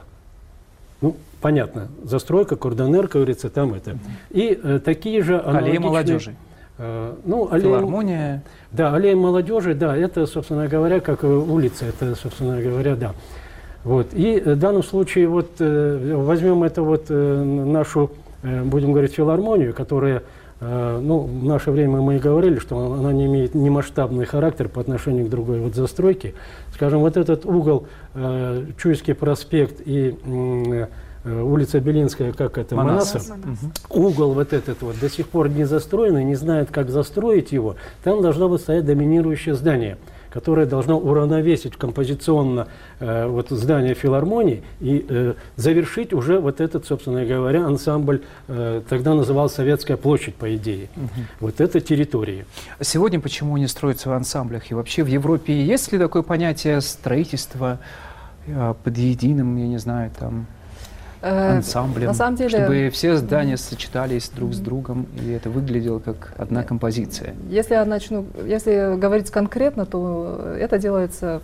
Ну, понятно, застройка, Курданер, говорится, там это. И э, такие же аллея молодежи. Э, ну, аллея, филармония. Да, аллея молодежи, да, это, собственно говоря, как улица, это, собственно говоря, да. Вот. И в данном случае вот э, возьмем это вот э, нашу, э, будем говорить, филармонию, которая, э, ну, в наше время мы и говорили, что она не имеет ни масштабный характер по отношению к другой вот застройке. Скажем, вот этот угол э, Чуйский проспект и э, улица Белинская, как это, Манасов, Манасов. Угу. Угол вот этот вот до сих пор не застроенный, не знают, как застроить его. Там должно быть стоять доминирующее здание, которое должно уравновесить композиционно э, вот, здание филармонии и э, завершить уже вот этот, собственно говоря, ансамбль, э, тогда назывался Советская площадь, по идее. Угу. Вот это территории. Сегодня почему не строятся в ансамблях? И вообще в Европе есть ли такое понятие строительства э, под единым, я не знаю, там... ансамблем, на самом деле, чтобы все здания сочетались друг с другом, и это выглядело как одна композиция. Если я начну, если говорить конкретно, то это делается,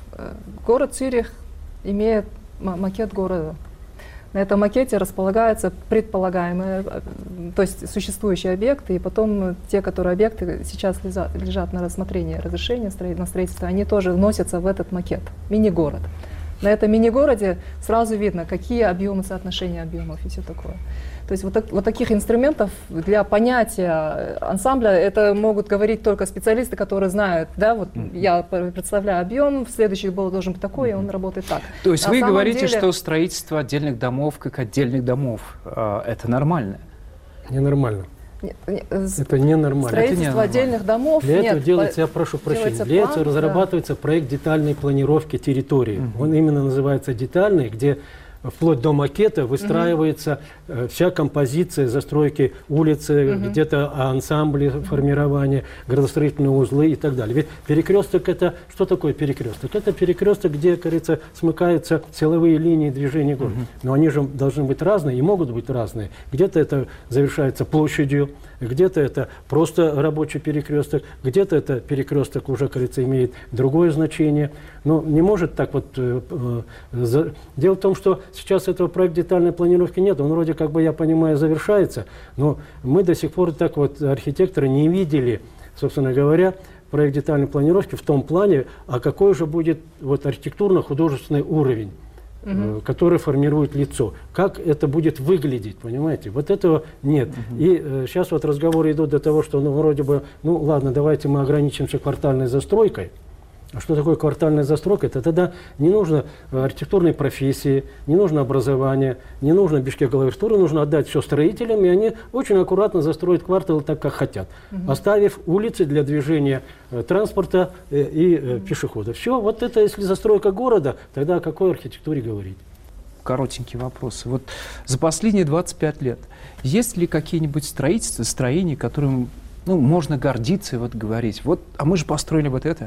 город Цюрих имеет макет города. На этом макете располагаются предполагаемые, то есть существующие объекты, и потом те, которые объекты сейчас лежат на рассмотрении разрешения на строительство, они тоже вносятся в этот макет, мини-город. На этом мини-городе сразу видно, какие объемы, соотношения объемов и все такое. То есть вот, так, вот таких инструментов для понятия ансамбля, это могут говорить только специалисты, которые знают, да, вот mm-hmm. я представляю объем, следующий был должен быть такой, mm-hmm. и он работает так. То есть На вы говорите, деле... что строительство отдельных домов, как отдельных домов, это нормально? Ненормально. Нет, это ненормально. Строительство это не отдельных домов. Для нет, этого делается, я прошу прощения, для этого разрабатывается да. проект детальной планировки территории. Угу. Он именно называется детальный, где вплоть до макета выстраивается угу. вся композиция застройки улицы, угу. где-то ансамбли формирования, градостроительные узлы и так далее. Ведь перекресток это, что такое перекресток? Это перекресток, где, кажется, смыкаются силовые линии движения города. Угу. Но они же должны быть разные и могут быть разные. Где-то это завершается площадью, где-то это просто рабочий перекресток, где-то это перекресток уже, кажется, имеет другое значение. Но не может так вот... Э, э, за... Дело в том, что сейчас этого проекта детальной планировки нет. Он вроде, как бы, я понимаю, завершается. Но мы до сих пор так вот, архитекторы, не видели, собственно говоря, проект детальной планировки в том плане, а какой же будет вот, архитектурно-художественный уровень. Uh-huh. который формирует лицо. Как это будет выглядеть, понимаете? Вот этого нет. Uh-huh. И э, сейчас вот разговоры идут до того, что ну вроде бы, ну ладно, давайте мы ограничимся квартальной застройкой. А что такое квартальная застройка? Это тогда не нужно архитектурной профессии, не нужно образование, не нужно Бишкек-главертуры, нужно отдать все строителям, и они очень аккуратно застроят кварталы так, как хотят, угу. оставив улицы для движения э, транспорта э, и э, угу. пешеходов. Все, вот это если застройка города, тогда о какой архитектуре говорить? Коротенький вопрос. Вот за последние двадцать пять лет есть ли какие-нибудь строительства, строения, которым ну, можно гордиться и вот говорить, вот, а мы же построили вот это?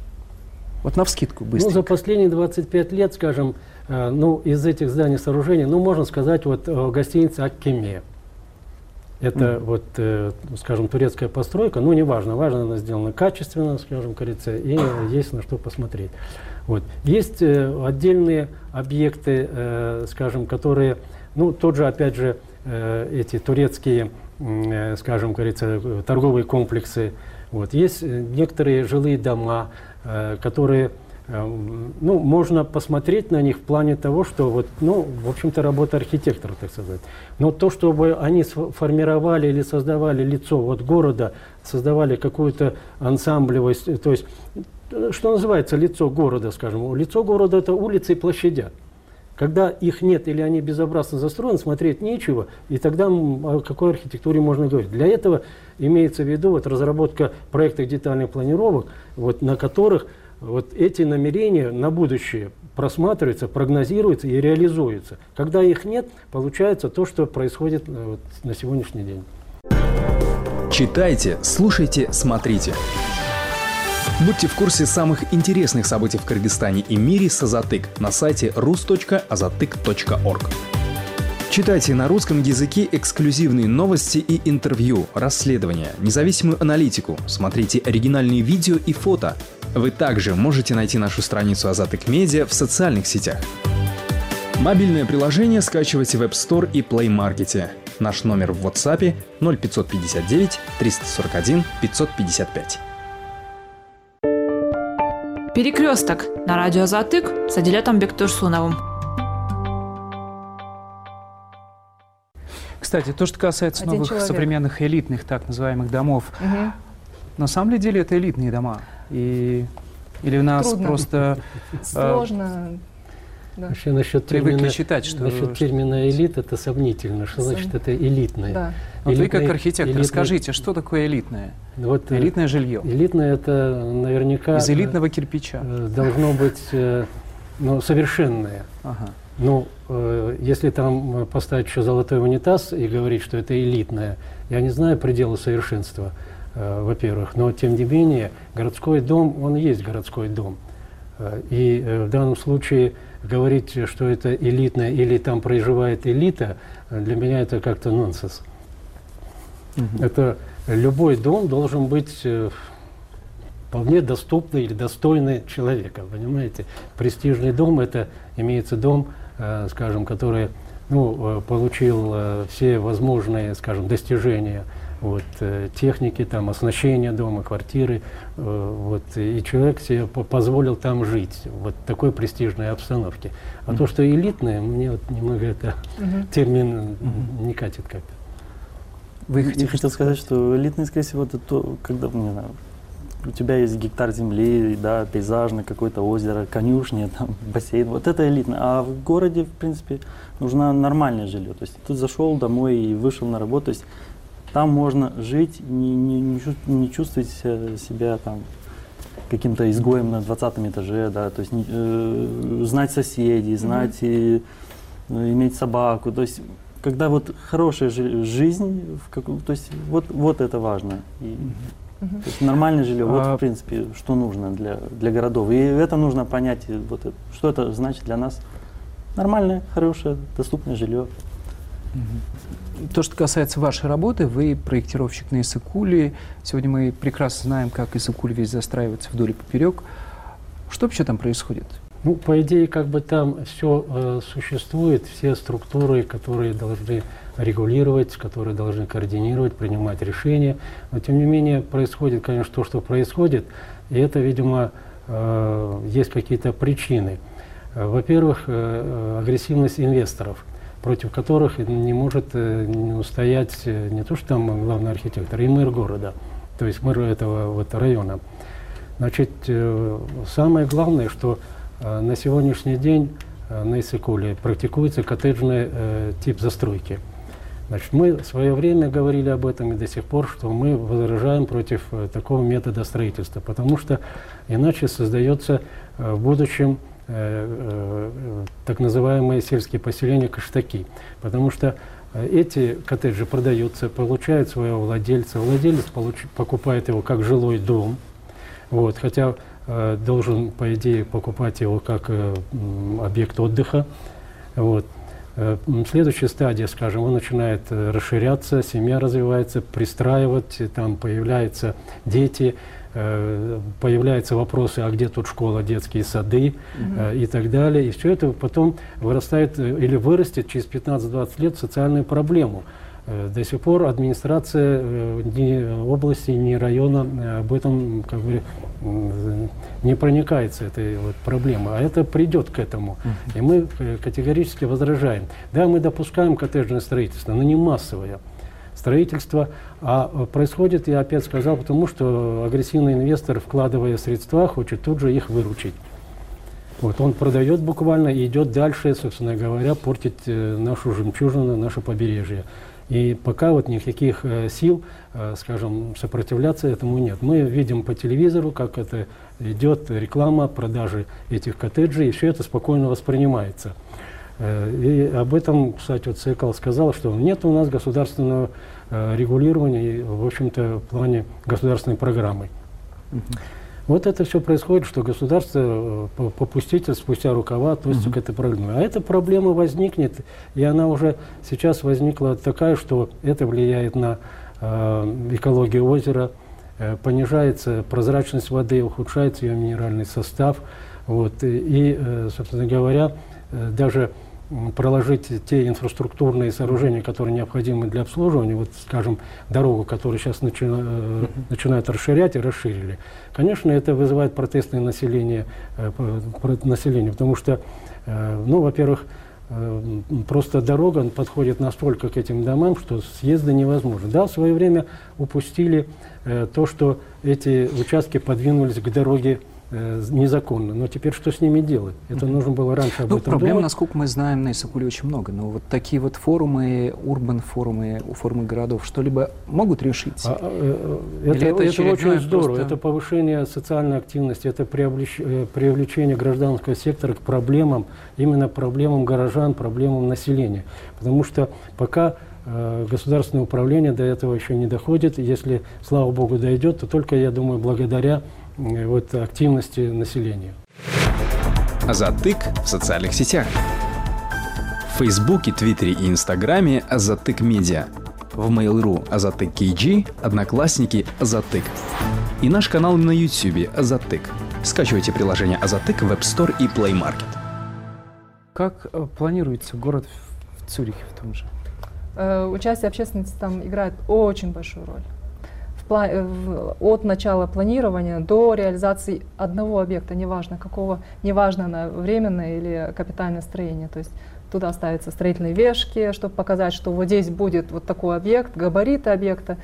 Вот навскидку быстро. Ну, за последние двадцать пять лет, скажем, э, ну, из этих зданий, сооружений, ну, можно сказать, вот э, гостиница Аккеме. Это mm-hmm. вот, э, скажем, турецкая постройка, ну, неважно, важно, она сделана качественно, скажем, кажется, и есть на что посмотреть. Вот. Есть э, отдельные объекты, э, скажем, которые, ну, тот же, опять же, э, эти турецкие, э, скажем, кажется, торговые комплексы. Вот. Есть некоторые жилые дома, которые, ну, можно посмотреть на них в плане того, что, вот, ну, в общем-то, работа архитектора, так сказать. Но то, чтобы они сформировали или создавали лицо вот города, создавали какую-то ансамблевость, то есть, что называется лицо города, скажем. Лицо города – это улицы и площадя. Когда их нет или они безобразно застроены, смотреть нечего, и тогда о какой архитектуре можно говорить. Для этого имеется в виду вот, разработка проектов детальных планировок, вот, на которых вот, эти намерения на будущее просматриваются, прогнозируются и реализуются. Когда их нет, получается то, что происходит вот, на сегодняшний день. Читайте, слушайте, смотрите. Будьте в курсе самых интересных событий в Кыргызстане и мире с Азатык на сайте рус точка азатык точка орг. Читайте на русском языке эксклюзивные новости и интервью, расследования, независимую аналитику, смотрите оригинальные видео и фото. Вы также можете найти нашу страницу Азатык Медиа в социальных сетях. Мобильное приложение скачивайте в App Store и Play Market. Наш номер в WhatsApp ноль пятьсот пятьдесят девять триста сорок один пятьсот пятьдесят пять. Перекресток на радио Азатык с Адилетом Бектурсуновым. Кстати, то, что касается Один новых человек. современных элитных так называемых домов, угу. на самом деле это элитные дома. И... Или у нас Трудно. просто... Сложно. Да. Вообще насчет Привыкли термина, считать, что... насчет термина элит это сомнительно. Что Сом... значит это элитное? Да. Вот вы как архитектор, элитное... скажите, что такое элитное? Вот, элитное жилье. Элитное это наверняка... Из элитного кирпича. Должно быть ну, совершенное. Ага. Ну, если там поставить еще золотой унитаз и говорить, что это элитное, я не знаю предела совершенства, во-первых. Но, тем не менее, городской дом, он есть городской дом. И в данном случае говорить, что это элитное или там проживает элита, для меня это как-то нонсенс. Mm-hmm. Это любой дом должен быть вполне доступный или достойный человека, понимаете? Престижный дом — это имеется дом, скажем, который ну, получил все возможные, скажем, достижения вот, техники, там, оснащения дома, квартиры, вот, и человек себе позволил там жить, вот в такой престижной обстановке. А mm-hmm. то, что элитное, мне вот немного это mm-hmm. термин mm-hmm. не катит как-то. Вы хотите... Я хотел сказать, что элитное, скорее всего, это то, когда, не знаю, у тебя есть гектар земли, да, пейзажное какое-то озеро, конюшня, там, бассейн, вот это элитно. А в городе, в принципе, нужно нормальное жилье. То есть ты зашел домой и вышел на работу, то есть там можно жить, не, не, не чувствовать себя там каким-то изгоем на двадцатом этаже, да, то есть не, э, знать соседей, знать mm-hmm. и, э, иметь собаку, то есть когда вот хорошая жи- жизнь, в как, то есть вот, вот это важно. И, mm-hmm. то есть нормальное жилье, вот а... в принципе, что нужно для, для городов. И это нужно понять, вот это, что это значит для нас. Нормальное, хорошее, доступное жилье. То, что касается вашей работы, вы проектировщик на Иссык-Куле. Сегодня мы прекрасно знаем, как Иссык-Куле весь застраивается вдоль и поперек. Что вообще там происходит? Ну, по идее, как бы там все э, существует, все структуры, которые должны регулировать, которые должны координировать, принимать решения. Но, тем не менее, происходит, конечно, то, что происходит, и это, видимо, э, есть какие-то причины. Во-первых, э, агрессивность инвесторов, против которых не может не устоять не то, что там главный архитектор, и мэр города, то есть мэр этого вот района. Значит, самое главное, что на сегодняшний день на Иссык-Куле практикуется коттеджный э, тип застройки. Значит, мы в свое время говорили об этом и до сих пор, что мы возражаем против э, такого метода строительства, потому что иначе создается э, в будущем так называемые сельские поселения каштаки, потому что эти коттеджи продаются, получают своего владельца, владелец получ, покупает его как жилой дом, вот, хотя э, должен, по идее, покупать его как э, объект отдыха. Вот. Э, следующая стадия, скажем, он начинает э, расширяться, семья развивается, пристраивать, там появляются дети, появляются вопросы, а где тут школа, детские сады mm-hmm. и так далее. И все это потом вырастает или вырастет через пятнадцать-двадцать лет в социальную проблему. До сих пор администрация ни области, ни района об этом как бы не проникается, этой вот проблемой. А это придет к этому. Mm-hmm. И мы категорически возражаем. Да, мы допускаем коттеджное строительство, но не массовое строительство, а происходит, я опять сказал, потому что агрессивный инвестор, вкладывая средства, хочет тут же их выручить. Вот он продает буквально и идет дальше, собственно говоря, портить нашу жемчужину, наше побережье. И пока вот никаких э, сил, э, скажем, сопротивляться этому нет. Мы видим по телевизору, как это идет реклама продажи этих коттеджей, и все это спокойно воспринимается. И об этом, кстати, вот Цикл сказал, что нет у нас государственного э, регулирования, в общем-то, в плане государственной программы. Mm-hmm. Вот это все происходит, что государство э, попуститель спустя рукава относится mm-hmm. к этой проблеме. А эта проблема возникнет, и она уже сейчас возникла такая, что это влияет на э, экологию озера, э, понижается прозрачность воды, ухудшается ее минеральный состав. Вот, и, и э, собственно говоря, э, даже проложить те инфраструктурные сооружения, которые необходимы для обслуживания, вот, скажем, дорогу, которую сейчас начи э, начинают расширять и расширили. Конечно, это вызывает протестное население, э, население потому что, э, ну, во-первых, э, просто дорога подходит настолько к этим домам, что съезда невозможно. Да, в свое время упустили э, то, что эти участки подвинулись к дороге э, незаконно. Но теперь что с ними делать? Это нужно было раньше об ну, этом проблем, думать. насколько мы знаем, на Иссыкуле очень много. Но вот такие вот форумы, урбан-форумы, форумы городов, что-либо могут решить? А, э, это это, это очень здорово. Просто... Это повышение социальной активности, это привлечение, привлечение гражданского сектора к проблемам, именно проблемам горожан, проблемам населения. Потому что пока э, государственное управление до этого еще не доходит, если, слава богу, дойдет, то только, я думаю, благодаря э, вот, активности населения. Азатык в социальных сетях. В Фейсбуке, Твиттере и Инстаграме Азатык Медиа. В Mail.ru Азатык кей джи, Одноклассники Азатык. И наш канал на Ютубе Азатык. Скачивайте приложение Азатык в App Store и Play Market. Как э, планируется город в, в Цюрихе в том же? Э, участие общественности там играет очень большую роль. В пла в, от начала планирования до реализации одного объекта, неважно какого, неважно на временное или капитальное строение. То есть туда ставятся строительные вешки, чтобы показать, что вот здесь будет вот такой объект, габариты объекта.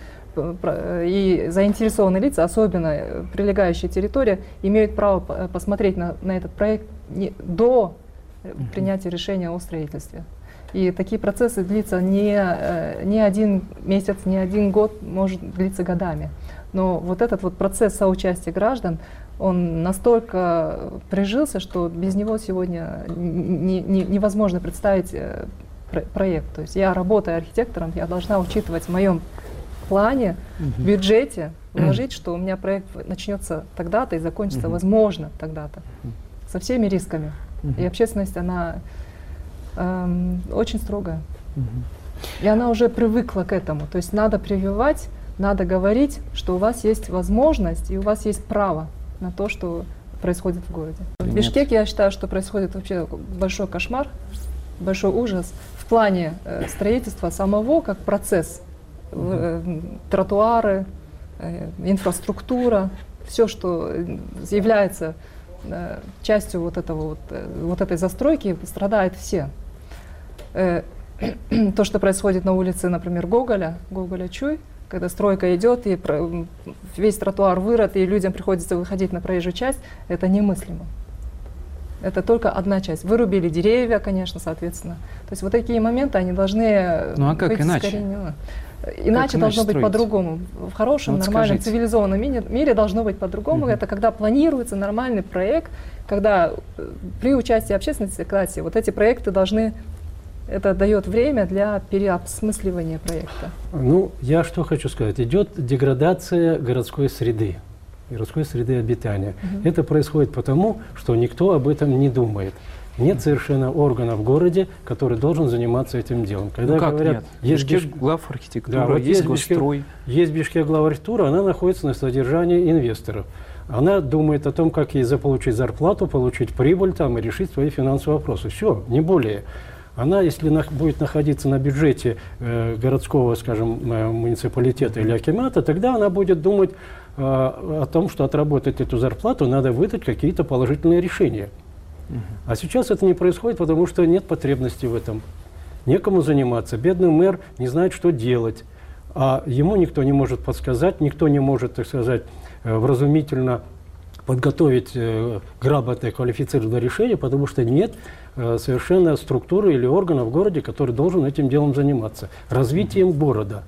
И заинтересованные лица, особенно прилегающая территория, имеют право посмотреть на, на этот проект не, до принятия решения о строительстве. И такие процессы длятся не, не один месяц, не один год, может длиться годами. Но вот этот вот процесс соучастия граждан, он настолько прижился, что без него сегодня не, не, невозможно представить проект. То есть я, работая архитектором, я должна учитывать в моем плане, в бюджете, вложить, что у меня проект начнется тогда-то и закончится, возможно, тогда-то. Со всеми рисками. И общественность, она эм, очень строгая. И она уже привыкла к этому. То есть надо прививать, надо говорить, что у вас есть возможность и у вас есть право на то, что происходит в городе. В Бишкеке я считаю, что происходит вообще большой кошмар, большой ужас в плане э, строительства самого как процесс. Э, тротуары, э, инфраструктура, все, что является э, частью вот, этого, вот, э, вот этой застройки, страдают все. Э, то, что происходит на улице, например, Гоголя, Гоголя-Чуй, когда стройка идет, и весь тротуар вырыт, и людям приходится выходить на проезжую часть, это немыслимо. Это только одна часть. Вырубили деревья, конечно, соответственно. То есть вот такие моменты, они должны ну, а как быть иначе? искоренены. Иначе как должно иначе быть по-другому. В хорошем, вот нормальном, скажите. Цивилизованном мире, мире должно быть по-другому. Угу. Это когда планируется нормальный проект, когда при участии общественности, кстати, вот эти проекты должны... Это дает время для переосмысливания проекта. Ну, я что хочу сказать. Идет деградация городской среды, городской среды обитания. Угу. Это происходит потому, что никто об этом не думает. Нет совершенно органа в городе, который должен заниматься этим делом. Когда ну как говорят, нет? Есть Бишкек глав архитектура, да, вот есть, есть госстрой. Есть Бишкек глав архитектура, она находится на содержании инвесторов. Она думает о том, как ей заполучить зарплату, получить прибыль там, и решить свои финансовые вопросы. Все, не более. Она, если на, будет находиться на бюджете э, городского, скажем, э, муниципалитета или акимата, тогда она будет думать э, о том, что отработать эту зарплату надо выдать какие-то положительные решения. Uh-huh. А сейчас это не происходит, потому что нет потребности в этом. Некому заниматься. Бедный мэр не знает, что делать. А ему никто не может подсказать, никто не может, так сказать, э, вразумительно подготовить э, грамотное квалифицированное решение, потому что нет э, совершенно структуры или органа в городе, который должен этим делом заниматься. Развитием города.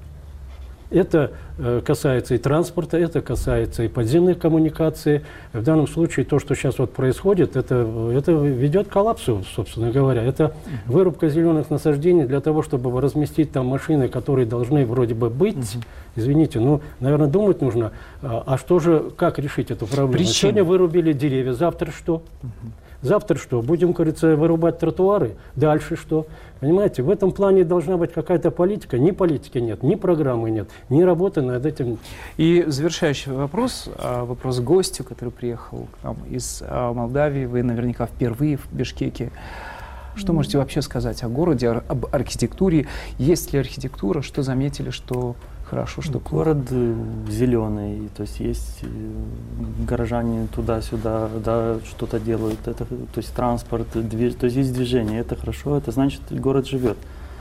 Это э, касается и транспорта, это касается и подземной коммуникации. В данном случае то, что сейчас вот происходит, это, это ведет к коллапсу, собственно говоря. Это вырубка зеленых насаждений для того, чтобы разместить там машины, которые должны вроде бы быть. Uh-huh. Извините, ну, наверное, думать нужно, а, а что же, как решить эту проблему? Причина. Сегодня вырубили деревья, завтра что? Uh-huh. Завтра что? Будем, кажется, вырубать тротуары? Дальше что? Понимаете, в этом плане должна быть какая-то политика. Ни политики нет, ни программы нет, ни работы над этим. И завершающий вопрос, вопрос к гостю, который приехал к нам из Молдавии. Вы наверняка впервые в Бишкеке. Что можете вообще сказать о городе, об архитектуре? Есть ли архитектура? Что заметили, что хорошо, что плохо? Город зеленый, то есть есть горожане туда-сюда, да, что-то делают, это, то есть транспорт, движ, то есть есть движение, это хорошо, это значит, город живет.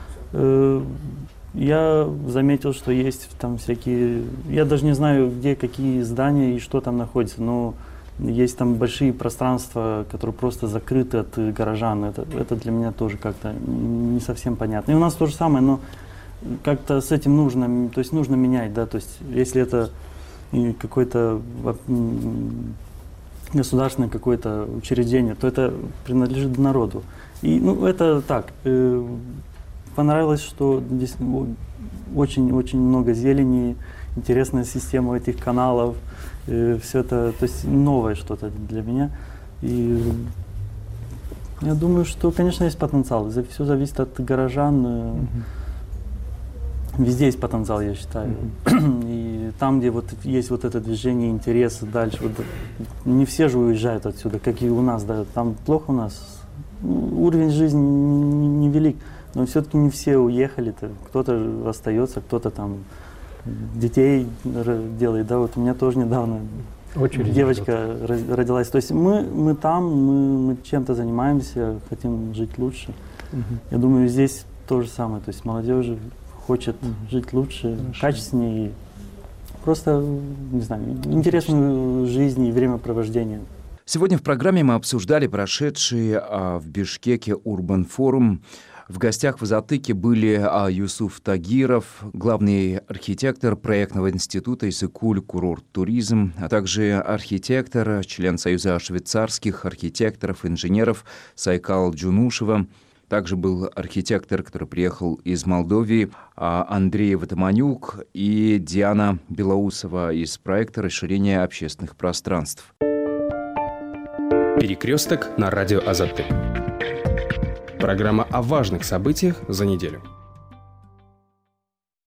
Я заметил, что есть там всякие, я даже не знаю, где какие здания и что там находится, но есть там большие пространства, которые просто закрыты от горожан. Это, это для меня тоже как-то не совсем понятно. И у нас то же самое, но как-то с этим нужно, то есть нужно менять, да, то есть если это какое-то государственное какое-то учреждение, то это принадлежит народу. И ну, это так. Э, понравилось, что здесь очень-очень много зелени, интересная система этих каналов. Э, все это, то есть новое что-то для меня. И я думаю, что, конечно, есть потенциал. Все зависит от горожан. Mm-hmm. Везде есть потенциал, я считаю. Mm-hmm. И там, где вот есть вот это движение, интерес дальше, вот, не все же уезжают отсюда, как и у нас, да, там плохо у нас. Уровень жизни невелик, но все-таки не все уехали, кто-то остается, кто-то там детей делает, да, вот у меня тоже недавно Очередь девочка идет. родилась. То есть мы, мы там, мы, мы чем-то занимаемся, хотим жить лучше. Угу. Я думаю, здесь то же самое, то есть молодежь хочет угу. жить лучше, Хорошо. качественнее, просто, не знаю, интересную жизнь и времяпровождение. Сегодня в программе мы обсуждали прошедший а, в Бишкеке Урбан форум. В гостях в Азатыке были а, Юсуф Тагиров, главный архитектор проектного института Исыкуль Курорт Туризм, а также архитектор, член Союза швейцарских архитекторов, инженеров Сайкал Джунушева. Также был архитектор, который приехал из Молдовии, Андрей Ватаманюк и Диана Белоусова из проекта расширения общественных пространств. Перекресток на радио Азатык. Программа о важных событиях за неделю.